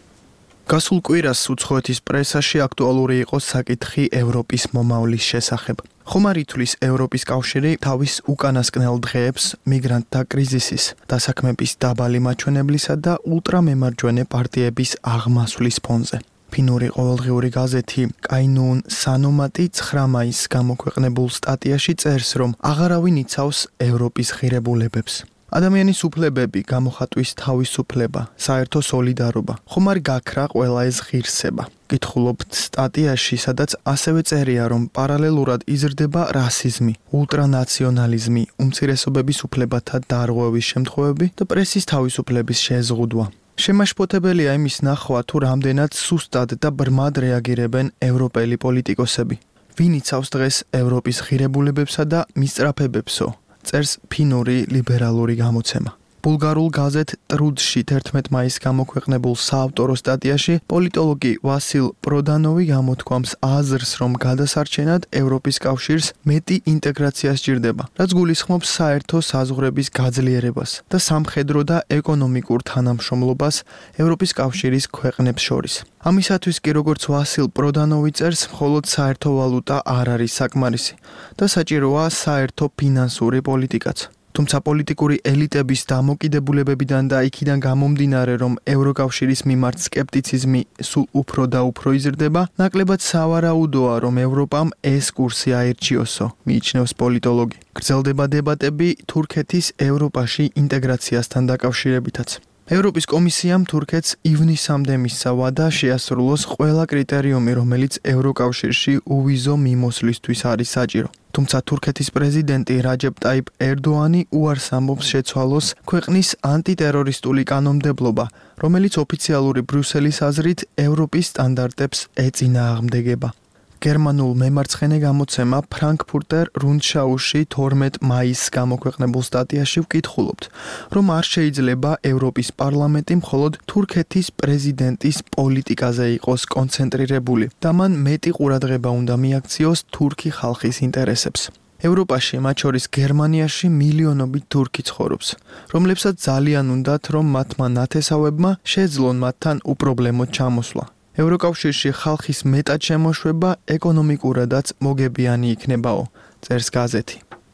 გასულ კვირას უცხოეთის პრესაში აქტუალური იყო საკითხი ევროპის მომავლის შესახებ. ხომ არ ითვლის ევროპის კავშირი თავის უკანასკნელ დღეებს მიგრანტთა კრიზისის, დასაქმების დაბალი მაჩვენებლისა და ულტრამემარჯვენე პარტიების აღმასვლის ფონზე. ფინური ყოველდღიური გაზეთი კაინუუნ სანომატი 9 მაისს გამოქვეყნებულ სტატიაში წერს, რომ აღარავინ იცავს ევროპის ღირებულებებს. ადამიანის უფლებები, გამოხატვის თავისუფლება, საერთო სოლიდარობა, ხომ არ გაქრა ყველა ეს ღირსება? კითხულობთ სტატიაში, სადაც ასევე წერია, რომ პარალელურად იზრდება რასიზმი, ულტრანაციონალიზმი, უმცირესობების უფლებათა დარღვევის შემთხვევები და პრესის თავისუფლების შეზღუდვა. შემაშფოთებელია იმის ნახვა, თუ რამდენად სუსტად და ბრმად რეაგირებენ ევროპელი პოლიტიკოსები. ვინ იცავს დღეს ევროპის ღირებულებებსა და მისწრაფებებსო? წერს ფინური ლიბერალური გამოცემა. ბულგარულ გაზეთ ტრუდში 11 მაისს გამოქვეყნებულ საავტორო სტატიაში პოლიტოლოგი ვასილ პროდანოვი გამოთქვამს აზრს, რომ გადასარჩენად ევროპის კავშირს მეტი ინტეგრაცია სჭირდება, რაც გულისხმობს საერთო საზღვრების გაძლიერებას და სამხედრო და ეკონომიკურ თანამშრომლობას ევროპის კავშირის ქვეყნებს შორის. ამისათვის კი როგორც ვასილ პროდანოვი წერს, მხოლოდ საერთო ვალუტა არ არის საკმარისი და საჭიროა საერთო ფინანსური პოლიტიკაც. თუმცა პოლიტიკური ელიტების დამოკიდებულებებიდან და იქიდან გამომდინარე, რომ ევროკავშირის მიმართ სკეპტიციზმი სულ უფრო და უფრო იზრდება, ნაკლებად სავარაუდოა, რომ ევროპამ ეს კურსი აირჩიოსო, მიიჩნევს პოლიტოლოგი. გრძელდება დებატები თურქეთის ევროპაში ინტეგრაციასთან დაკავშირებითაც. ევროპის კომისიამ თურქეთს ივნისამდე მისცა ვადა შეასრულოს ყველა კრიტერიუმი, რომელიც ევროკავშირში უვიზო მიმოსვლისთვის არის საჭირო. თუმცა თურქეთის პრეზიდენტი რაჯებ ტაიპ ერდოანი უარს ამბობს შეცვალოს ქვეყნის ანტიტერორისტული კანონმდებლობა, რომელიც ოფიციალური ბრიუსელის აზრით ევროპის სტანდარტებს ეწინააღმდეგება. გერმანულ მემარცხენე გამოცემა ფრანკფურტერ რუნდშაუში 12 მაისს გამოქვეყნებულ სტატიაში ვკითხულობთ, რომ არ შეიძლება ევროპის პარლამენტი მხოლოდ თურქეთის პრეზიდენტის პოლიტიკაზე იყოს კონცენტრირებული და მან მეტი ყურადღება უნდა მიაქციოს თურქი ხალხის ინტერესებს. ევროპაში, მათ შორის გერმანიაში მილიონობით თურქი ცხოვრობს, რომლებსაც ძალიან უნდათ, რომ მათმა ნათესავებმა შეძლონ მათთან უპრობლემოდ ჩამოსვლა. ევროკავშირში ხალხის მეტად შემოშვება ეკონომიკურადაც მოგებიანი იქნებაო, წერს გაზეთი.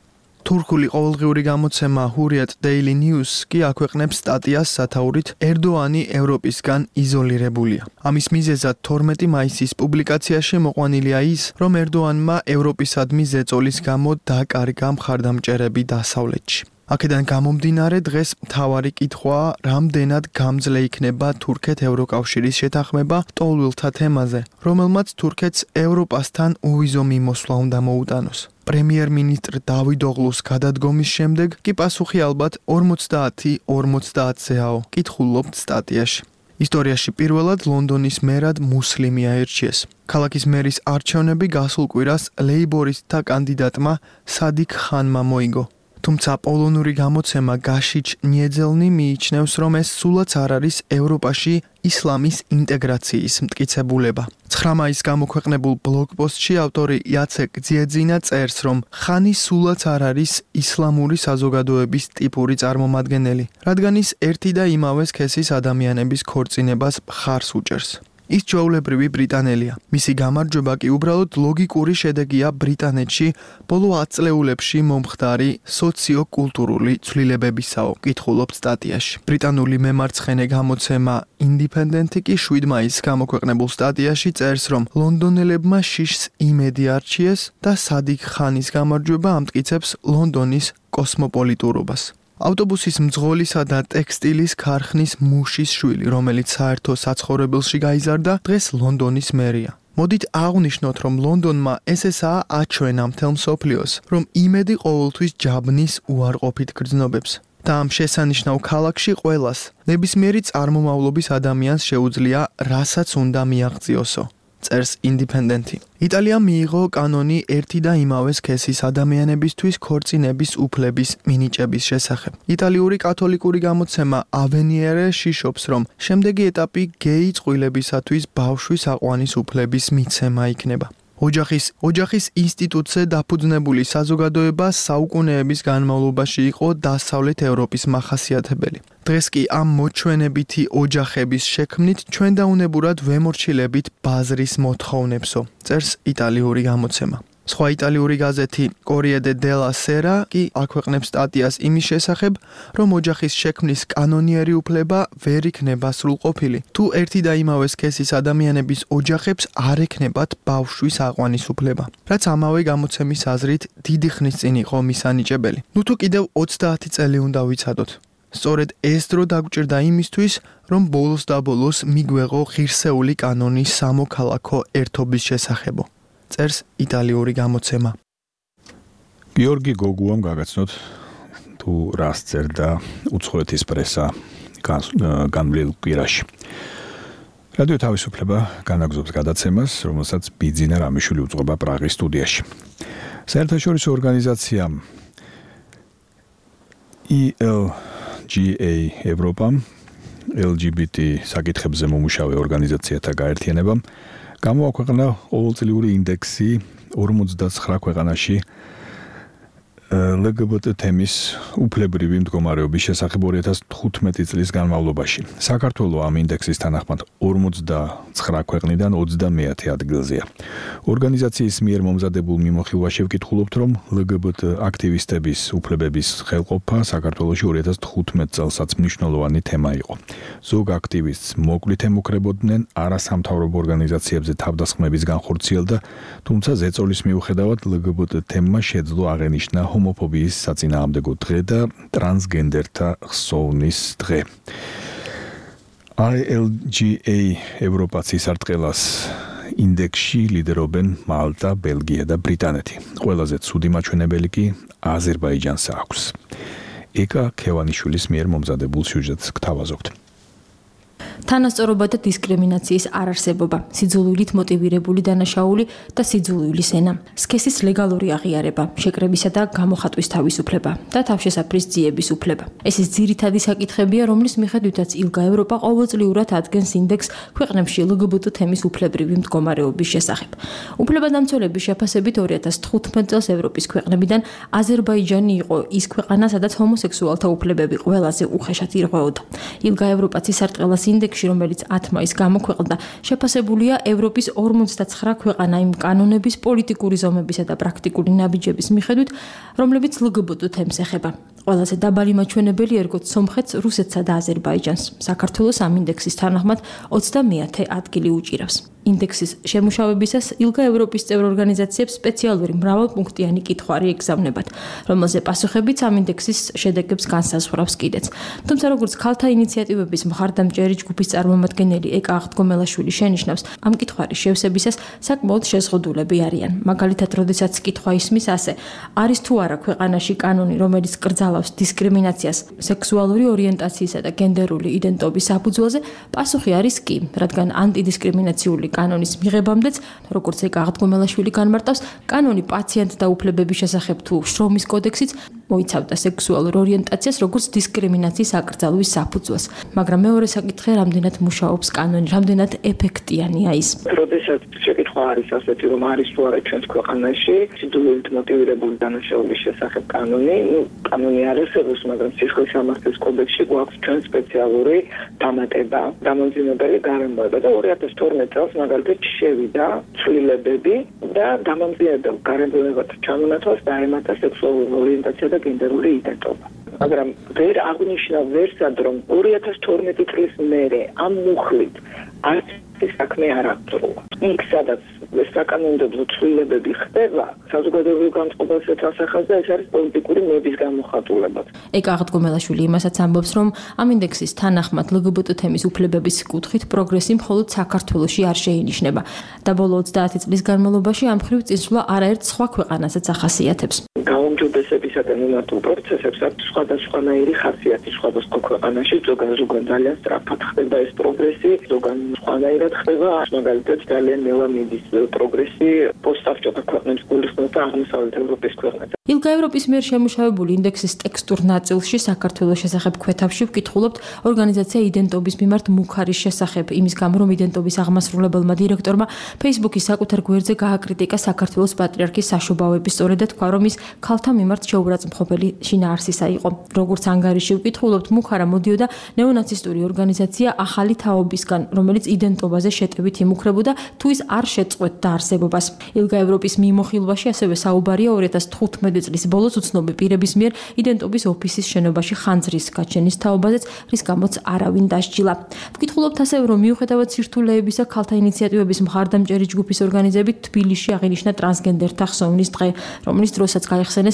თურქული ყოველდღიური გამოცემა Hurriyet Daily News კი აქვეყნებს სტატიას სათაურით ერდოანი ევროპისგან იზოლირებულია. ამის მიზეზად 12 მაისის პუბლიკაციაში მოყვანილია ის, რომ ერდოანმა ევროპისადმი ზეწოლის გამო დაკარგა მხარდამჭერები დასავლეთში. აქედან გამომდინარე დღეს მთავარი კითხვაა, რამდენად გამძლე იქნება თურქეთ-ევროკავშირის შეთანხმება ტოლვილთა თემაზე, რომელმაც თურქეთს ევროპასთან უვიზო მიმოსვლა უნდა მოუტანოს. პრემიერ-მინისტრ დავიდ ოღლუს გადადგომის შემდეგ კი პასუხი ალბათ 50-50-ზე-აო, კითხულობთ სტატიაში. ისტორიაში პირველად ლონდონის მერად მუსლიმი აირჩიეს. ქალაქის მერის არჩევნები გასულ კვირას ლეიბორისტთა კანდიდატმა სადიქ ხანმა მოიგო. თუმცა პოლონური გამოცემა გაშიჩ ნიეძელნი მიიჩნევს, რომ ეს სულაც არ არის ევროპაში ისლამის ინტეგრაციის მტკიცებულება. 9 მაისს გამოქვეყნებულ ბლოგპოსტში ავტორი იაცეკ ძიეძინა წერს, რომ ხანი სულაც არ არის ისლამური საზოგადოების ტიპური წარმომადგენელი, რადგან ის ერთი და იმავე სქესის ადამიანების ქორწინებას მხარს უჭერს. ის ჩვეულებრივი ბრიტანელია. მისი გამარჯვება კი უბრალოდ ლოგიკური შედეგია ბრიტანეთში ბოლო 10 წლეულებში მომხდარი სოციო-კულტურული ცვლილებებისაო, კითხულობთ სტატიაში. ბრიტანული მემარცხენე გამოცემა Independent-ი კი 7 მაისს გამოქვეყნებულ სტატიაში წერს, რომ ლონდონელებმა შიშს იმედი არჩიეს და სადიქ ხანის გამარჯვება ამტკიცებს ლონდონის კოსმოპოლიტურობას. ავტობუსის მძღოლისა და ტექსტილის ქარხნის მუშის შვილი, რომელიც საერთო საცხოვრებელში გაიზარდა, დღეს ლონდონის მერია. მოდით აღვნიშნოთ, რომ ლონდონმა ესაა აჩვენა მთელ მსოფლიოს, რომ იმედი ყოველთვის ჯაბნის უარყოფით გრძნობებს. და ამ შესანიშნავ ქალაქში ყველას, ნებისმიერი წარმომავლობის ადამიანს შეუძლია, რასაც უნდა მიაღწიოსო. წერს Independent-ი. იტალიამ მიიღო კანონი ერთი და იმავე სქესის ადამიანებისთვის ქორწინების უფლების მინიჭების შესახებ. იტალიური კათოლიკური გამოცემა Avvenire შიშობს, რომ შემდეგი ეტაპი გეი წყვილებისათვის ბავშვის აყვანის უფლების მიცემა იქნება. ოჯახის ინსტიტუტზე დაფუძნებული საზოგადოება საუკუნეების განმავლობაში იყო დასავლეთ ევროპის მახასიათებელი. დღეს კი ამ მოჩვენებითი ოჯახების შექმნით ჩვენ დაუნებურად ვემორჩილებით ბაზრის მოთხოვნებსო, წერს იტალიური გამოცემა. სხვა იტალიური გაზეთი Corriere della Sera კი აქვეყნებს სტატიას იმის შესახებ, რომ ოჯახის შექმნის კანონიერი უფლება ვერ იქნება სრულყოფილი, თუ ერთი და იმავე სქესის ადამიანების ოჯახებს არ ექნებათ ბავშვის აყვანის უფლება, რაც ამავე გამოცემის აზრით დიდი ხნის წინ იყო მისანიჭებელი. თუ კიდევ 30 წელი უნდა ვიცადოთ. სწორედ ეს დრო დაგვჭირდა იმისთვის, რომ ბოლოს და ბოლოს მიგვეღო ღირსეული კანონი სამოქალაქო ერთობის შესახებო. წერს იტალიური გამოცემა. გიორგი გოგუამ გაგაცნოთ თუ რას წერდა უცხოეთის პრესა განვლილ კვირაში. რადიო თავისუფლება განაგზობს გადაცემას, რომელსაც ბიძინა რამიშვილი უძღვება პრაღის სტუდიაში. საერთაშორისო ორგანიზაცია ELGA ევროპამ, LGBT საკითხებზე მომუშავე ორგანიზაციათა გაერთიანებამ გამოაქვეყნა ყოველწლიური ინდექსი 49 ქვეყანაში LGBT თემის უფლებრივი მდგომარეობის შესახებ 2015 წლის განმავლობაში. საქართველოს ამ ინდექსის თანახმად 49 ქვეყნიდან 30 ადგილზეა. ორგანიზაციის მიერ მომზადებულ მიმოხილვაში ვკითხულობთ, რომ LGBT აქტივისტების უფლებების ხელყოფა საქართველოში 2015 წელსაც მნიშვნელოვანი თემა იყო. ზოგ აქტივისტს მოკლით ემუქრებოდნენ არასამთავრობო ორგანიზაციებზე თავდასხმების განხორციელდა, თუმცა ზეწოლის მიუხედავად LGBT თემა შეძლო აღენიშნა ჰომოფობიის საწინააღმდეგო დღე და ტრანსგენდერთა ხსოვნის დღე. ILGA ევროპას ისარტყელას ინდექსში ლიდერობენ მალტა, ბელგია და ბრიტანეთი. ყველაზე ცუდი მაჩვენებელი კი აზერბაიჯანს აქვს. ეკა ქევანიშვილის მიერ მომზადებულ სიუჟეტს გთავაზობთ. თანასწორობა და დისკრიმინაციის არარსებობა, სიძულვილით მოტივირებული დანაშაული და სიძულვილის ენა, სქესის ლეგალური აღიარება, შეკრებისა და გამოხატვის თავისუფლება და თავშესაფრის ძიების უფლება. ეს ის ძირითადი საკითხებია, რომლის მიხედვითაც ILGA ევროპა ყოველწლიურად ადგენს ინდექსს ქვეყნებში LGBT თემის უფლებრივი მდგომარეობის შესახებ. უფლებადამცველების შეფასებით 2015 წელს ევროპის ქვეყნებიდან აზერბაიჯანი იყო ის ქვეყანა, სადაც ჰომოსექსუალთა უფლებები ყველაზე უხეშად ირღვეოდა. ILGA ევროპას ისარტყელას ინდექსში ინდექსში, რომელიც 10 მაისს გამოქვეყნდა, შეფასებულია ევროპის 59 ქვეყანა იმ კანონების, პოლიტიკური ზომებისა და პრაქტიკული ნაბიჯების მიხედვით, რომლებიც LGBT თემს ეხება. ყველაზე დაბალი მაჩვენებელი ერგოთ სომხეთს, რუსეთსა და აზერბაიჯანს. საქართველოს ამ ინდექსის თანახმად 30-ე ადგილი უჭირავს. ინდექსის შემუშავებისას ილგა ევროპის წევრ ორგანიზაციებს სპეციალური მრავალპუნქტიანი კითხვარი ეგზავნებათ, რომელზე პასუხებიც ამ ინდექსის შედეგებს განსაზღვრავს კიდეც. თუმცა როგორც ქალთა ინიციატივების მხარდამჭერი ჯგუფის წარმომადგენელი ეკა აღდგომელაშვილი შენიშნავს, ამ კითხვარის შევსებისას საკმაოდ შეზღუდულები არიან. მაგალითად, როდესაც კითხვა ისმის ასე, არის თუ არა ქვეყანაში კანონი, რომელიც კრძალავს დისკრიმინაციას სექსუალური ორიენტაციისა და გენდერული იდენტობის საფუძველზე, პასუხი არის კი, რადგან ანტიდისკრიმინაციული კანონის მიღებამდეც, როგორც ეკა აღდგომელაშვილი განმარტავს, კანონი პაციენტთა უფლებების შესახებ თუ შრომის კოდექსიც მოიცავდა სექსუალურ ორიენტაციას როგორც დისკრიმინაციის აკრძალვის საფუძველს. მაგრამ მეორე საკითხი, რამდენად მუშაობს კანონი, რამდენად ეფექტიანია ის. როდესაც შეკითხვა არის ასეთი, რომ არის თუ არა ჩვენს ქვეყანაში სიძულვილით მოტივირებული დანაშაულის შესახებ კანონი, კანონი არ არსებობს, მაგრამ სისხლის სამართლის კოდექსში გვაქვს ჩვენ სპეციალური დამატება, დამამძიმებელი გარემოება და 2012 წელს მაგალითად შევიდა ცვლილებები და დამამძიმებელ გარემოებათა ჩამონათვალს დაემატა სექსუალური ორიენტაცია და გენდერული იდენტობა. მაგრამ ვერ აღნიშნა ვერსად, რომ 2012 წლის მერე ამ მუხლით არც საქმე არ აღწრუა. იქ სადაც საკანონმდებლო ცვლილებები ხდება, საზოგადოებრივ განწყობასაც ასახავს და ეს არის პოლიტიკური მების გამოხატულება. ეკა აღდგომელაშვილი იმასაც ამბობს, რომ ამ ინდექსის თანახმად LGBT თემის უფლებების კუთხით პროგრესი მხოლოდ საქართველოში არ შეინიშნება და ბოლო 30 წლის განმავლობაში ამ მხრივ წინსვლა არაერთ სხვა ქვეყანასაც ახასიათებს. გაუმჯობესებისაგან მიმართულ პროცესებს აქვს სხვადასხვანაირი ხასიათი სხვადასხვა ქვეყანაში, ზოგან ძალიან სწრაფად ხდება ეს პროგრესი, ზოგან სხვანაირად ხდება, მაგალითად ძალიან ნელა მიდის პროგრესი პოსტსაბჭოთა ქვეყნებს გულისხმობს და აღმოსავლეთ ევროპის ქვეყნებს. ილგა ევროპის მიერ შემუშავებული ინდექსის ტექსტურ ნაწილში საქართველოს შესახებ ქვეთავში ვკითხულობთ ორგანიზაცია იდენტობის მიმართ მუქარის შესახებ, იმის გამო რომ იდენტობის აღმასრულებელმა დირექტორმა Facebook-ის საკუთარ გვერდზე გააკრიტიკა საქართველოს პატრიარქის საშობავების, სწორედად თქვა, რომ ის ქალთა მიმართ შეურაცხმყოფელი შინაარსისა იყო. როგორც ანგარიში ვკითხულობთ, მუქარა მოდიოდა ნეონაცისტური ორგანიზაცია ახალი თაობისგან, რომელიც იდენტობაზე შეტევით იმუქრებოდა, თუ ის არ შეწყვეტდა არსებობას. ილგა ევროპის მიმოხილვაში ასევე საუბარია 2015 წლის ბოლოს უცნობი პირების მიერ იდენტობის ოფისის შენობაში ხანძრის გაჩენის თაობაზეც, რის გამოც არავინ დასჯილა. ვკითხულობთ ასევე, რომ მიუხედავად სირთულეებისა, ქალთა ინიციატივების მხარდამჭერი ჯგუფის ორგანიზებით თბილისში აღინიშნა ტრანსგენდერთა ხსოვნის დღე, რომლის დროსაც გაიხსენეს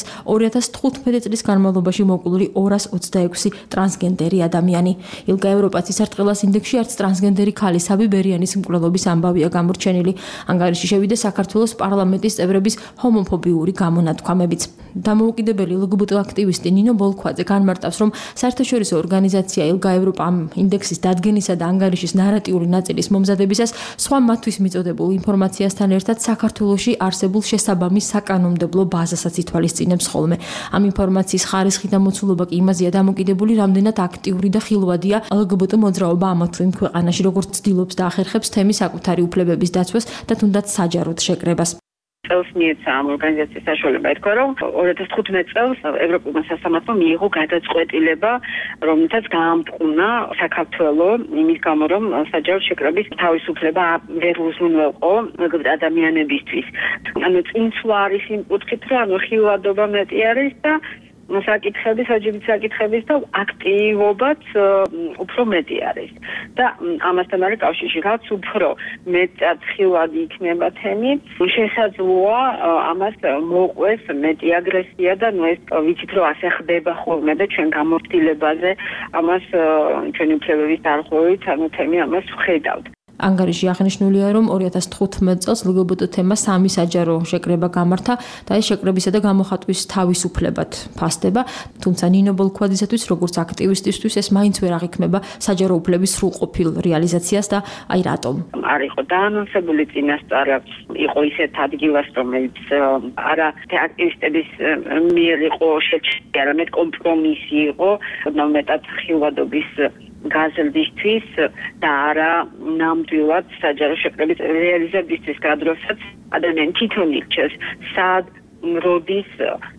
2015 წლის განმავლობაში მოკლული 226 ტრანსგენდერი ადამიანი. ილგა ევროპაც ისარტყელას ინდექსში არც ტრანსგენდერი ქალი საბი ბერიანის მკვლელობის ამბავია გამორჩენილი. ანგარიში შევიდა საქართველოს პარლამენტის წევრების ჰომოფობიური გამონათქვამებიც. დამოუკიდებელი LGBT აქტივისტი ნინო ბოლქვაძე განმარტავს, რომ საერთაშორისო ორგანიზაცია ილგა ევროპა ამ ინდექსის დადგენისა და ანგარიშის ნარატიული ნაწილის მომზადებისას სხვა მათთვის მიწოდებულ ინფორმაციასთან ერთად საქართველოში არსებულ შესაბამის საკანონმდებლო ბაზასაც ითვალისწინებს ხოლმე. ამ ინფორმაციის ხარისხი და მოცულობა კი იმაზეა დამოკიდებული, რამდენად აქტიური და ხილვადია LGBT მოძრაობა ამა თუ იმ ქვეყანაში, როგორც ცდილობს და ახერხებს თემის საკუთარი უფლებების დაცვას და თუნდაც საჯაროდ შეკრებას. წელს მიეცა ამ ორგანიზაციის საშუალება ითქვა, რომ 2015 წელს ევროპულმა სასამართლომ მიიღო გადაწყვეტილება, რომელთაც გაამტყუნა საქართველოს იმის გამო, რომ საჯარო შეკრების თავისუფლება ვერ უზრუნველყო LGBT ადამიანებისთვის. ანუ წინსვლა არის იმ კუთხით, რომ ხილვადობა მეტი არის და საკითხების, LGBT საკითხების და აქტივობაც უფრო მეტი არის. და ამასთან არის კავშირში, რაც უფრო მეტად ხილვადი იქნება თემი, შესაძლოა ამას მოყვეს მეტი აგრესია და ნუ ეს ვიცით რომ ასე ხდება ხოლმე და ჩვენ გამოცდილებაზე ამას ჩვენი უფლებების დარღვევით ანუ თემი ამას ვხედავთ. ანგარიში აღნიშნულია, რომ 2015 წელს LGBT თემა 3 საჯარო შეკრება გამართა და ეს შეკრებისა და გამოხატვის თავისუფლებად ფასდება, თუმცა ნინო ბოლქვაძისათვის როგორც აქტივისტისთვის ეს მაინც ვერ აღიქმება საჯარო უფლების სრულყოფილ რეალიზაციას და აი რატომ. არ იყო დაანონსებული წინასწარ, იყო ისეთ ადგილას, რომელიც არა აქტივისტების მიერ იყო შეჭრილი, არამედ კომპრომისი იყო, მეტად ხილვადობის გაზრდისთვის და არა ნამდვილად საჯარო შეკრების რეალიზებისთვის, გადროსაც ადამიანი თვითონ ირჩევს, სად, როდის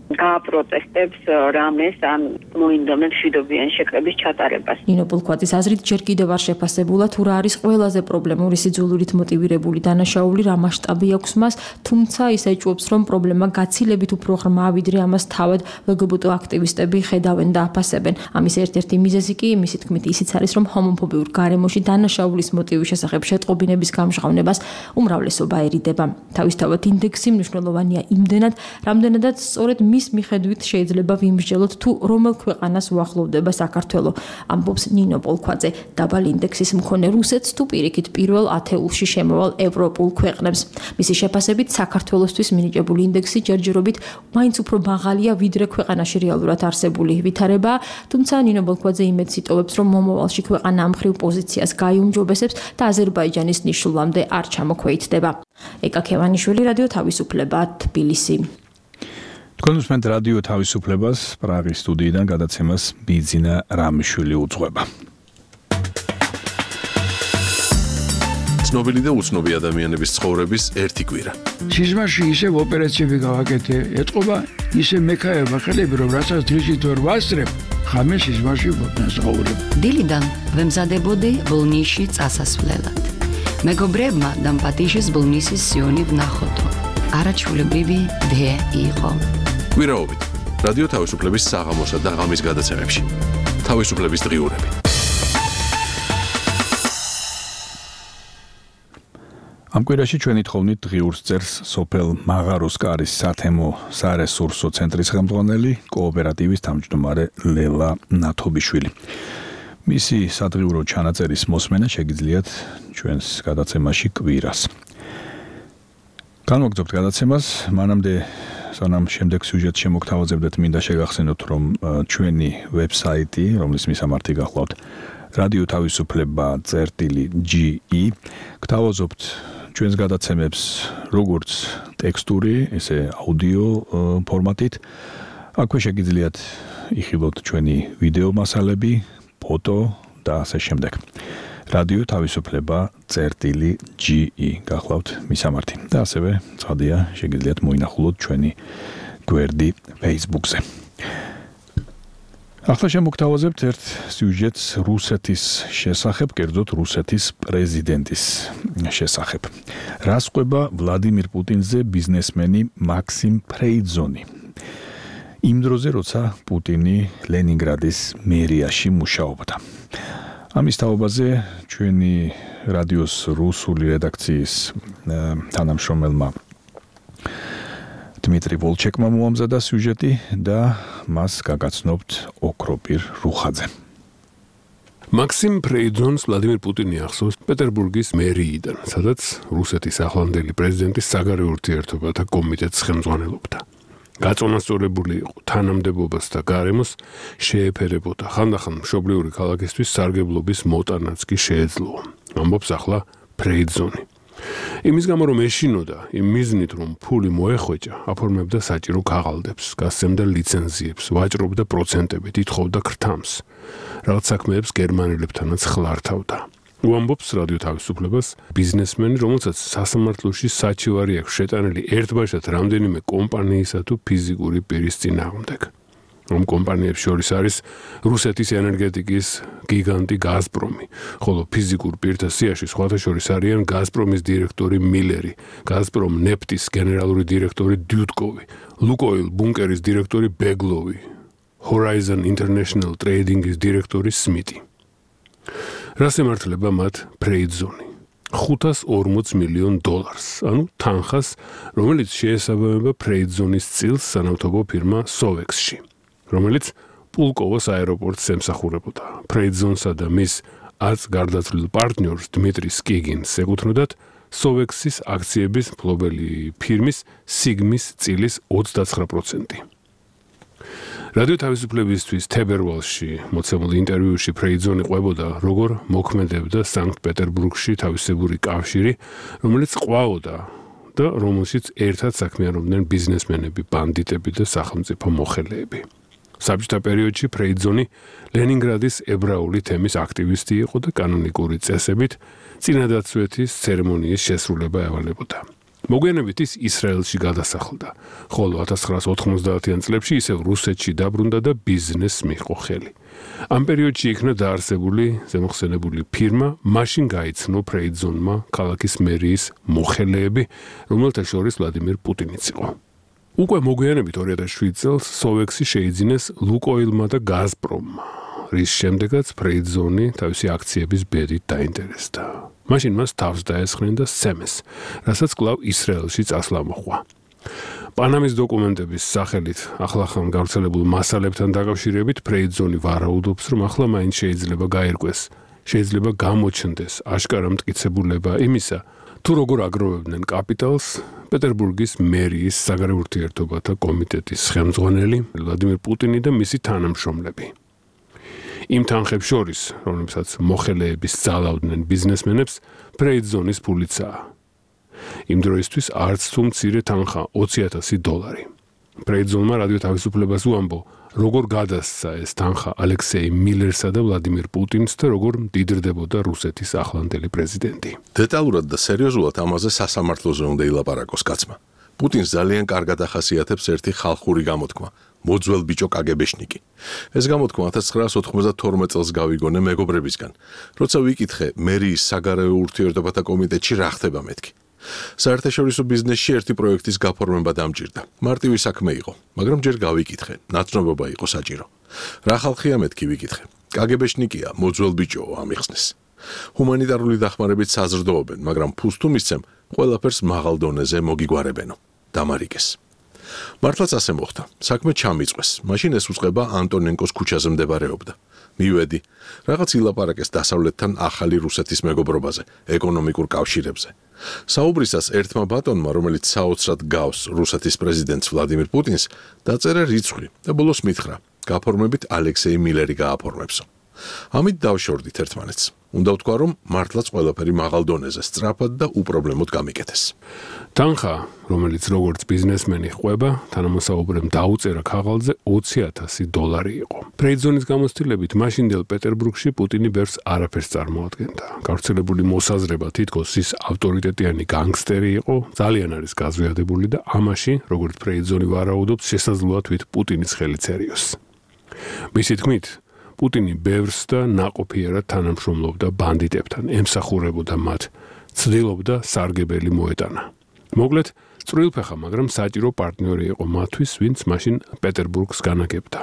გააპროტესტებს რამეს ან მოინდომენ მშვიდობიან შეკრების ჩატარებას. ნინო პულქვაძის აზრით ჯერ კიდევ არ შეფასებულა თუ რა არის ყველაზე პრობლემური სიძულვით მოტივირებული დანაშაული, რა მასშტაბი აქვს მას, თუმცა ის ეჭვობს, რომ პრობლემა გაცილებით უფრო ღრმა, ვიდრე ამას თავად ლგბტ აქტივისტები ხედავენ და აფასებენ. ამის ერთ-ერთი მიზეზი კი მისი თქმით ისიც არის, რომ ჰომოფობიურ გარემოში დანაშაულის მოტივის შესახებ შეტყობინების გამჟღავნებას უმრავლესობა ერიდება. თავისთავად ინდექსი მნიშვნელოვანია იმდენად, რამდენადაც სწორედ მის მიხედვით შეიძლება ვიმსჯელოთ თუ რომელ ქვეყანას უახლოვდება საქართველო. ამბობს ნინო პოლქვაძე, დაბალ ინდექსის მქონე რუსეთს თუ პირიქით პირველ ათეულში შემოვალ ევროპულ ქვეყნებს. მისი შეფასებით საქართველოსთვის მინიჭებული ინდექსი ჯერჯერობით მაინც უფრო მაღალია ვიდრე ქვეყანაში რეალურად არსებული ვითარება, თუმცა ნინო პოლქვაძე იმედს იტოვებს, რომ მომავალში ქვეყანა ამ მხრივ პოზიციას გაიუმჯობესებს და აზერბაიჯანის ნიშნულამდე არ ჩამოქვეითდება. ეკა ქევანიშვილი, რადიო თავისუფლება, თბილისი. თქვენ უსმენთ რადიო თავისუფლებას, პრაღის სტუდიიდან გადაცემას ბიძინა რამიშვილი უძღვება. ცნობილი და უცნობი ადამიანების ცხოვრების ერთი კვირა. სიზმარში ისევ ოპერაციები გავაკეთე, ეთყობა ისე მექაება ხელები, რომ რასაც დღისით ვერ ვასწრებ, ხამე სიზმარში ვასწავლებ. დილიდან ვემზადებოდი ბოლნისში წასასვლელად. მეგობრებმა დამპატიშის ბოლნისის სიონი ვნახოდო. არაჩვეულებრივი დე იყო. კვირაობით რადიო თავისუფლების საღამოსა და ღამის გადაცემებში. თავისუფლების დღიურები. ამ კვირაში ჩვენი თხოვნით დღიურს წერს სოფელ მაღაროსკარის სათემო სარესურსო ცენტრის ხელმძღვანელი, კოოპერატივის თავმჯდომარე ლელა ნათობიშვილი. მისი სადღიურო ჩანაწერის მოსმენა შეგიძლიათ ჩვენს გადაცემაში კვირას. განვაგრძობთ გადაცემას, მანამდე სანამ შემდეგ სიუჟეტს შემოგთავაზებდეთ, მინდა შეგახსენოთ, რომ ჩვენი ვებსაიტი, რომლის მისამართი გახლავთ, რადიო თავისუფლება.ge, გთავაზობთ ჩვენს გადაცემებს როგორც ტექსტური, ესე აუდიო ფორმატით. აქვე შეგიძლიათ იხილოთ ჩვენი ვიდეო მასალები, ფოტო და ასე შემდეგ. რადიო თავისუფლება.ge გახლავთ მისამართი და ასევე ცხადია შეგიძლიათ მოინახულოთ ჩვენი გვერდი Facebook-ზე. ახლა შემოგთავაზებთ ერთ სიუჟეტს რუსეთის შესახებ, კერძოდ რუსეთის პრეზიდენტის შესახებ. რას ყვება ვლადიმირ პუტინზე ბიზნესმენი მაქსიმ ფრეიძონი? იმ დროზე, როცა პუტინი ლენინგრადის მერიაში მუშაობდა. ამის თაობაზე ჩვენი რადიოს რუსული რედაქციის თანამშრომელმა დმიტრი ვოლჩეკმა მოამზადა სიუჟეტი და მას გაგაცნობთ ოქროპირ რუხაძე. მაქსიმ ფრეიძონს ვლადიმირ პუტინი ახსოვს პეტერბურგის მერიიდან, სადაც რუსეთის ახლანდელი პრეზიდენტის საგარეო ურთიერთობათა კომიტეტს ხელმძღვანელობდა. გაწონასწორებული იყო თანამდებობას და გარემოს შეეფერებოდა. ხანდახან მშობლიური ქალაქისთვის სარგებლობის მოტანაც კი შეეძლო. ამბობს ახლა ფრეიძონი. იმის გამო რომ ეშინოდა, იმ მიზნით რომ ფული მოეხვეჭა, აფორმებდა საჭირო ქაღალდებს, გასცემდა ლიცენზიებს, ვაჭრობდა პროცენტებით, ითხოვდა ქრთამს. რაღაც საქმეებს გერმანელებთანაც ხლართავდა. უამბობს რადიო თავისუფლებას ბიზნესმენი, რომელსაც სასამართლოში საჩივარი აქვს შეტანილი ერთბაშად რამდენიმე კომპანიისა თუ ფიზიკური პირის წინააღმდეგ. რომ კომპანიებს შორის არის რუსეთის ენერგეტიკის გიგანტი გაზპრომი, ხოლო ფიზიკურ პირთა სიაში სხვათა შორის არიან გაზპრომის დირექტორი მილერი, გაზპრომ ნეფტის გენერალური დირექტორი დიუტკოვი, ლუკოილ ბუნკერის დირექტორი ბეგლოვი, Horizon International Trading-ის დირექტორი სმიტი. რას ემართლება მათ ფრეიძონი? $540 მილიონ, ანუ თანხას, რომელიც შეესაბამება ფრეიძონის წილს სანავთობო ფირმა სოვექსში, რომელიც პულკოვოს აეროპორტს ემსახურებოდა. ფრეიძონსა და მის 10 გარდაცვლილ პარტნიორს დმიტრი სკიგინს ეკუთვნოდათ სოვექსის აქციების მფლობელი ფირმის სიგმის წილის 29%. რადიო თავისუფლებისთვის თებერვალში მოცემულ ინტერვიუში ფრეიძონი ყვებოდა, როგორ მოქმედებდა სანქტ-პეტერბურგში თავისებური კავშირი, რომელიც ყვაოდა და რომელშიც ერთად საქმიანობდნენ ბიზნესმენები, ბანდიტები და სახელმწიფო მოხელეები. საბჭოთა პერიოდში ფრეიძონი ლენინგრადის ებრაული თემის აქტივისტი იყო და კანონიკური წესებით წინადაცვეთის ცერემონიის შესრულება ევალებოდა. მოგვიანებით ის ისრაელში გადასახლდა, ხოლო 1990-იან წლებში ისევ რუსეთში დაბრუნდა და ბიზნესს მიჰყო ხელი. ამ პერიოდში იქნა დაარსებული ზემოხსენებული ფირმა, მაშინ გაიცნო ფრეიძონმა ქალაქის მერიის მოხელეები, რომელთა შორის ვლადიმერ პუტინიც იყო. უკვე მოგვიანებით 2007 წელს სოვექსი შეიძინეს ლუკოილმა და გაზპრომმა, რის შემდეგაც ფრეიძონი თავისი აქციების ბედით დაინტერესდა. მაშინ მას თავს დაესხნენ და სემეს, რასაც კვლავ ისრაელში წასვლა მოჰყვა. პანამის დოკუმენტების სახელით ახლახან გავრცელებულ მასალებთან დაკავშირებით ფრეიძონი ვარაუდობს, რომ ახლა მაინც შეიძლება გაერკვეს, შეიძლება გამოჩნდეს აშკარა მტკიცებულება იმისა, თუ როგორ აგროვებდნენ კაპიტალს პეტერბურგის მერიის საგარეო ურთიერთობათა კომიტეტის ხელმძღვანელი ვლადიმერ პუტინი და მისი თანამშრომლები. იმ თანხებს შორის, რომლებსაც მოხელეები სწავლავდნენ ბიზნესმენებს, ფრეიძონის ფულიცაა. იმ დროისთვის არც თუ მცირე თანხა $20,000. ფრეიძონმა რადიო თავისუფლებას უამბო, როგორ გადასცა ეს თანხა ალექსეი მილერსა და ვლადიმერ პუტინს და როგორ მდიდრდებოდა რუსეთის ახლანდელი პრეზიდენტი. დეტალურად და სერიოზულად ამაზე სასამართლოზე უნდა ილაპარაკოს კაცმა. პუტინს ძალიან კარგად ახასიათებს ერთი ხალხური გამოთქმა, მოძველ ბიჭო კაგებეშნიკი. ეს გამოთქმა 1992 წელს გავიგონე მეგობრებისგან, როცა ვიკითხე მერიის საგარეო ურთიერთობათა კომიტეტში რა ხდება მეთქი. საერთაშორისო ბიზნესში ერთი პროექტის გაფორმება დამჭირდა. მარტივი საქმე იყო, მაგრამ ჯერ გავიკითხე, ნაცნობობა იყო საჭირო. რა ხალხია მეთქი ვიკითხე. კაგებეშნიკია, მოძველ ბიჭოო ამიხსნეს. ჰუმანიტარული დახმარებით საზრდოობენ, მაგრამ ფულს თუ მისცემ, ყველაფერს მაღალ დონეზე მოგიგვარებენო. დამარიგეს. მართლაც ასე მოხდა. საქმე ჩამიწვეს. მაშინ ეს უწყება ანტონენკოს ქუჩაზე მდებარეობდა. მივედი. რაღაც ილაპარაკეს დასავლეთთან ახალი რუსეთის მეგობრობაზე, ეკონომიკურ კავშირებზე. საუბრისას ერთმა ბატონმა, რომელიც საოცრად გავს რუსეთის პრეზიდენტს ვლადიმერ პუტინს, დაწერა რიცხვი და ბოლოს მითხრა, გაფორმებით ალექსეი მილერი გააფორმებსო. ამით დავშორდით ერთმანეთს. უნდა ვთქვა, რომ მართლაც ყველაფერი მაღალ დონეზე სწრაფად და უპრობლემოდ გამიკეთეს. თანხა, რომელიც როგორც ბიზნესმენი ყვება, თანამოსაუბრემ დაუწერა ქაღალდზე $20,000 იყო. ფრეიძონის გამოცდილებით მაშინდელ პეტერბურგში პუტინი ბევრს არაფერს წარმოადგენდა. გავრცელებული მოსაზრება თითქოს ის ავტორიტეტიანი განგსტერი იყო, ძალიან არის გაზვიადებული და ამაში, როგორც ფრეიძონი ვარაუდობს, შესაძლოა თვით პუტინის ხელიცერიოს. მისი თქმით, პუტინი ბევრს და ნაყოფიერად თანამშრომლობდა ბანდიტებთან, ემსახურებოდა მათ, ცდილობდა სარგებელი მოეტანა. მოკლედ, წვრილფეხა, მაგრამ საჭირო პარტნიორი იყო მათთვის, ვინც მაშინ პეტერბურგს განაგებდა.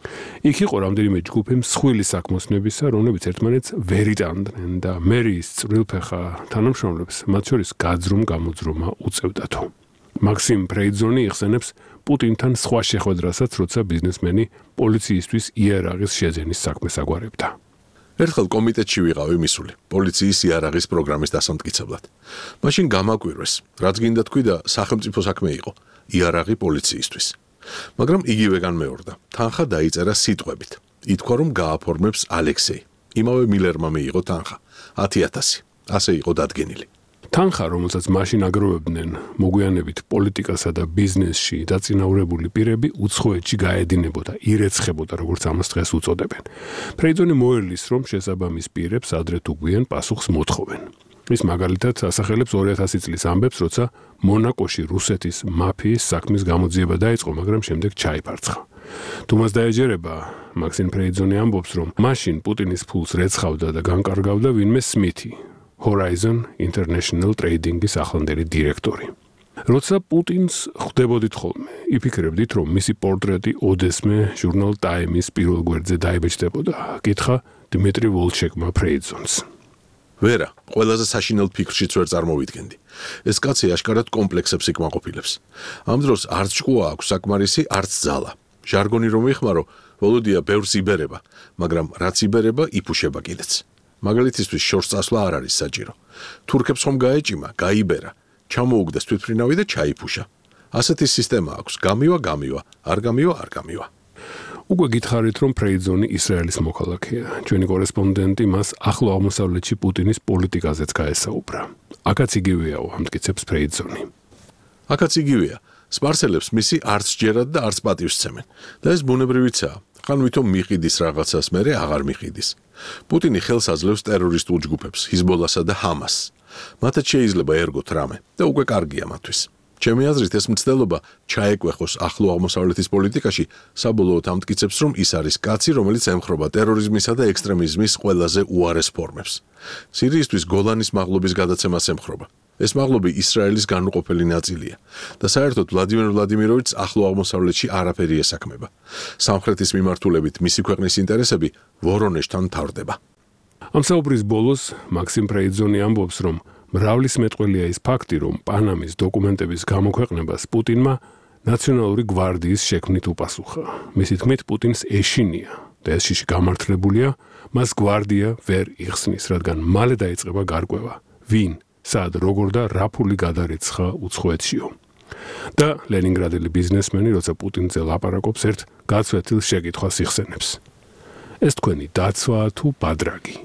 იქ იყო რამდენიმე ჯგუფი მსხვილი საქმოსნებისა, რომლებიც ერთმანეთს ვერ იტანდნენ და მერიის წვრილფეხა თანამშრომლებს მათ შორის გაძრომ-გამოძრომა უწევდათო. მაქსიმ ფრეიძონი იხსენებს პუტინთან სხვა შეხვედრასაც, როცა ბიზნესმენი პოლიციისთვის იარაღის შეძენის საქმეს აგვარებდა. ერთხელ კომიტეტში ვიყავი მისული, პოლიციის იარაღის პროგრამის დასამტკიცებლად. მაშინ გამაკვირვეს, რაც გინდა თქვი და სახელმწიფო საქმე იყო, იარაღი პოლიციისთვის. მაგრამ იგივე განმეორდა, თანხა დაიწერა სიტყვებით. ითქვა, რომ გააფორმებს ალექსეი. იმავე მილერმა მიიღო თანხა, 10,000. ასე იყო დადგენილი. თანხა, რომელსაც მაშინ აგროვებდნენ მოგვიანებით პოლიტიკასა და ბიზნესში დაწინაურებული პირები, უცხოეთში გაედინებოდა, ირეცხებოდა, როგორც ამას დღეს უწოდებენ. ფრეიძონი მოელის, რომ შესაბამის პირებს ადრე თუ გვიან პასუხს მოთხოვენ. ის მაგალითად ასახელებს 2000 წლის ამბებს, როცა მონაკოში რუსეთის მაფიის საქმის გამოძიება დაიწყო, მაგრამ შემდეგ ჩაიფარცხა. თუ მას დაეჯერება, მაქსიმ ფრეიძონი ამბობს, რომ მაშინ პუტინის ფულს რეცხავდა და განკარგავდა ვინმე სმითი, Horizon International Trading-ის ახლანდელი დირექტორი. როცა პუტინს ხვდებოდით ხოლმე, იფიქრებდით, რომ მისი პორტრეტი ოდესმე ჟურნალ Time-ის პირველ გვერდზე დაიბეჭდებოდა, კითხა დიმიტრი ვოლჩეკმა ფრეიძონს. ვერა, ყველაზე საშინელ ფიქრშიც ვერ წარმოვიდგენდი. ეს კაცი აშკარად კომპლექსებს იკმაყოფილებს. ამ დროს არც ჭკუა აქვს საკმარისი, არც ძალა. ჟარგონი რომ იხმარო, ვოლოდია ბევრს იბერება, მაგრამ რაც იბერება, იფუშება კიდეც. მაგალითისთვის შორს წასვლა არ არის საჭირო. თურქებს ხომ გაეჭიმა, გაიბერა, ჩამოუგდეს თვითმფრინავი და ჩაიფუშა. ასეთი სისტემა აქვს, გამივა, არ გამივა, არ გამივა. უკვე გითხარით, რომ ფრეიძონი ისრაელის მოქალაქეა. ჩვენი კორესპონდენტი მას ახლო აღმოსავლეთში პუტინის პოლიტიკაზეც გაესაუბრა. აქაც იგივეაო, ამტკიცებს ფრეიძონი. აქაც იგივეა. სპარსელებს მისი არც ჯერად და არც პატივს სცემენ. და ეს ბუნებრივიცაა. ხან ვითომ მიყიდის რაღაცას, მერე აღარ მიყიდის. პუტინი ხელს აძლევს ტერორისტულ ჯგუფებს, ჰიზბოლასა და ჰამასს. მათაც შეიძლება ერგოთ რამე და უკვე კარგია მათთვის. ჩემი აზრით ეს მცდელობა ჩაეკვეხოს ახლო აღმოსავლეთის პოლიტიკაში საბოლოოდ ამტკიცებს, რომ ის არის კაცი, რომელიც ემხრობა ტერორიზმისა და ექსტრემიზმის ყველაზე უარეს ფორმებს. სირიისთვის გოლანის მაღლობის გადაცემას ემხრობა. ეს მაღლობი ისრაელის განუყოფელი ნაწილია და საერთოდ ვლადიმერ ვლადიმიროვიჩს ახლო აღმოსავლეთში არაფერი ესაქმება. სამხრეთის მიმართულებით მისი ქვეყნის ინტერესები ვორონეჟთან თავდება. ამ საუბრის ბოლოს მაქსიმ პრეიძონი ამბობს, რომ მრავლის მეტყველია ის ფაქტი, რომ პანამის დოკუმენტების გამოქვეყნებას პუტინმა ნაციონალური გვარდიის შექმნით უპასუხა. მისი თქმით, პუტინს ეშინია და ეს შიში გამართლებულია, მას გვარდია ვერ იხსნის, რადგან მალე დაიწყება გარკვევა. ვინ, სად, როგორ და რა ფული გადარიცხა უცხოეთშიო. და ლენინგრადელი ბიზნესმენი, როცა პუტინზე ლაპარაკობს, ერთ გაცვეთილ შეკითხვას იხსენებს. ეს თქვენი დაცვაა თუ ბადრაგი?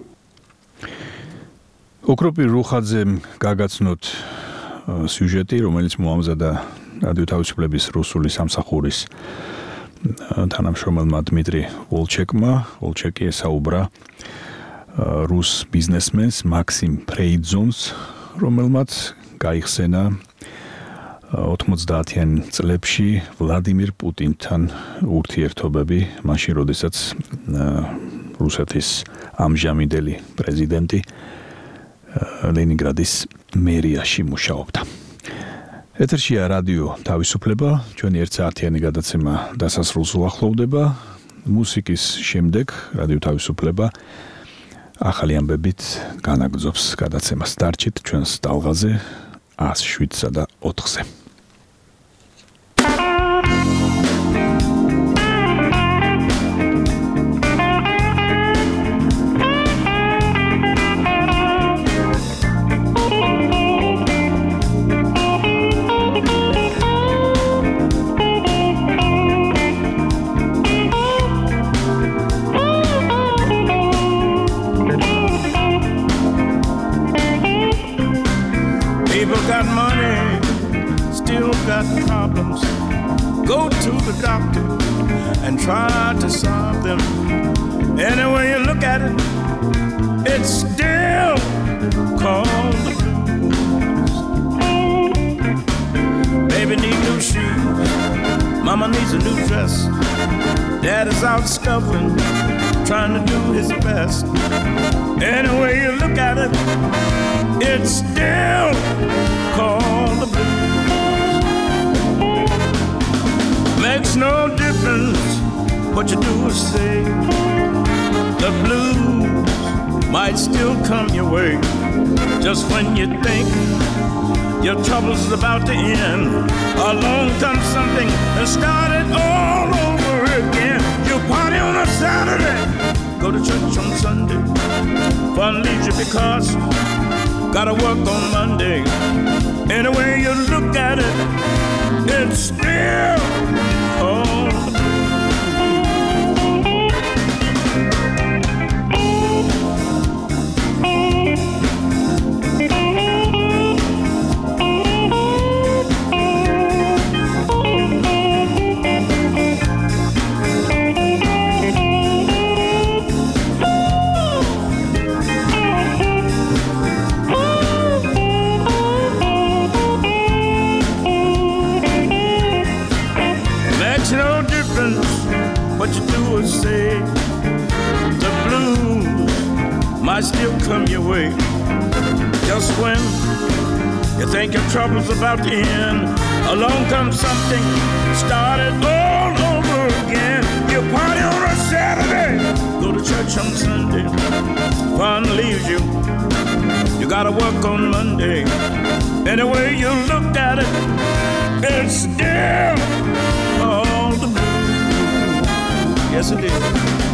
ოქროპი რუხაძემ გაგაცნოთ სიუჟეტი, რომელიც მოამზადა რადიო თავისუფლების რუსული სამსახურის თანამშრომელმა დმიტრი ვოლჩეკმა. ვოლჩეკი ესაუბრა რუს ბიზნესმენს მაქსიმ პრეიძონს, რომელმაც გაიხსენა 90-იან წლებში ვლადიმირ პუტინთან ურთიერთობები, მაშინ როდესაც რუსეთის ამჟამინდელი პრეზიდენტი ლენინგრადის მერიაში მუშაობდა. ეთერშია რადიო თავისუფლება, ჩვენი 1 საათიანი გადაცემა დასასრულს უახლოვდება. მუსიკის შემდეგ რადიო თავისუფლება ახალი ამბებით განაგრძობს გადაცემას. დარჩით ჩვენს ტალღაზე 107-სა და 4-ზე. Problems, go to the doctor and try to solve them. Any way you look at it, it's still called the blues. Baby needs new shoes, mama needs a new dress. Dad is out scuffling, trying to do his best. Any way you look at it, it's still called the blues. Makes no difference what you do or say. The blues might still come your way. Just when you think your trouble's about to end, along comes something and start it all over again. You party on a Saturday, go to church on Sunday. Fun leaves you because gotta work on Monday. Any way you look at it, it's still all the blues. What you do or say, the blues might still come your way. Just when you think your trouble's about to end, along comes something, start it all over again. You party on a Saturday, go to church on Sunday. Fun leaves you, you gotta work on Monday. Any way you look at it, it's still all the blues. Yes, it is.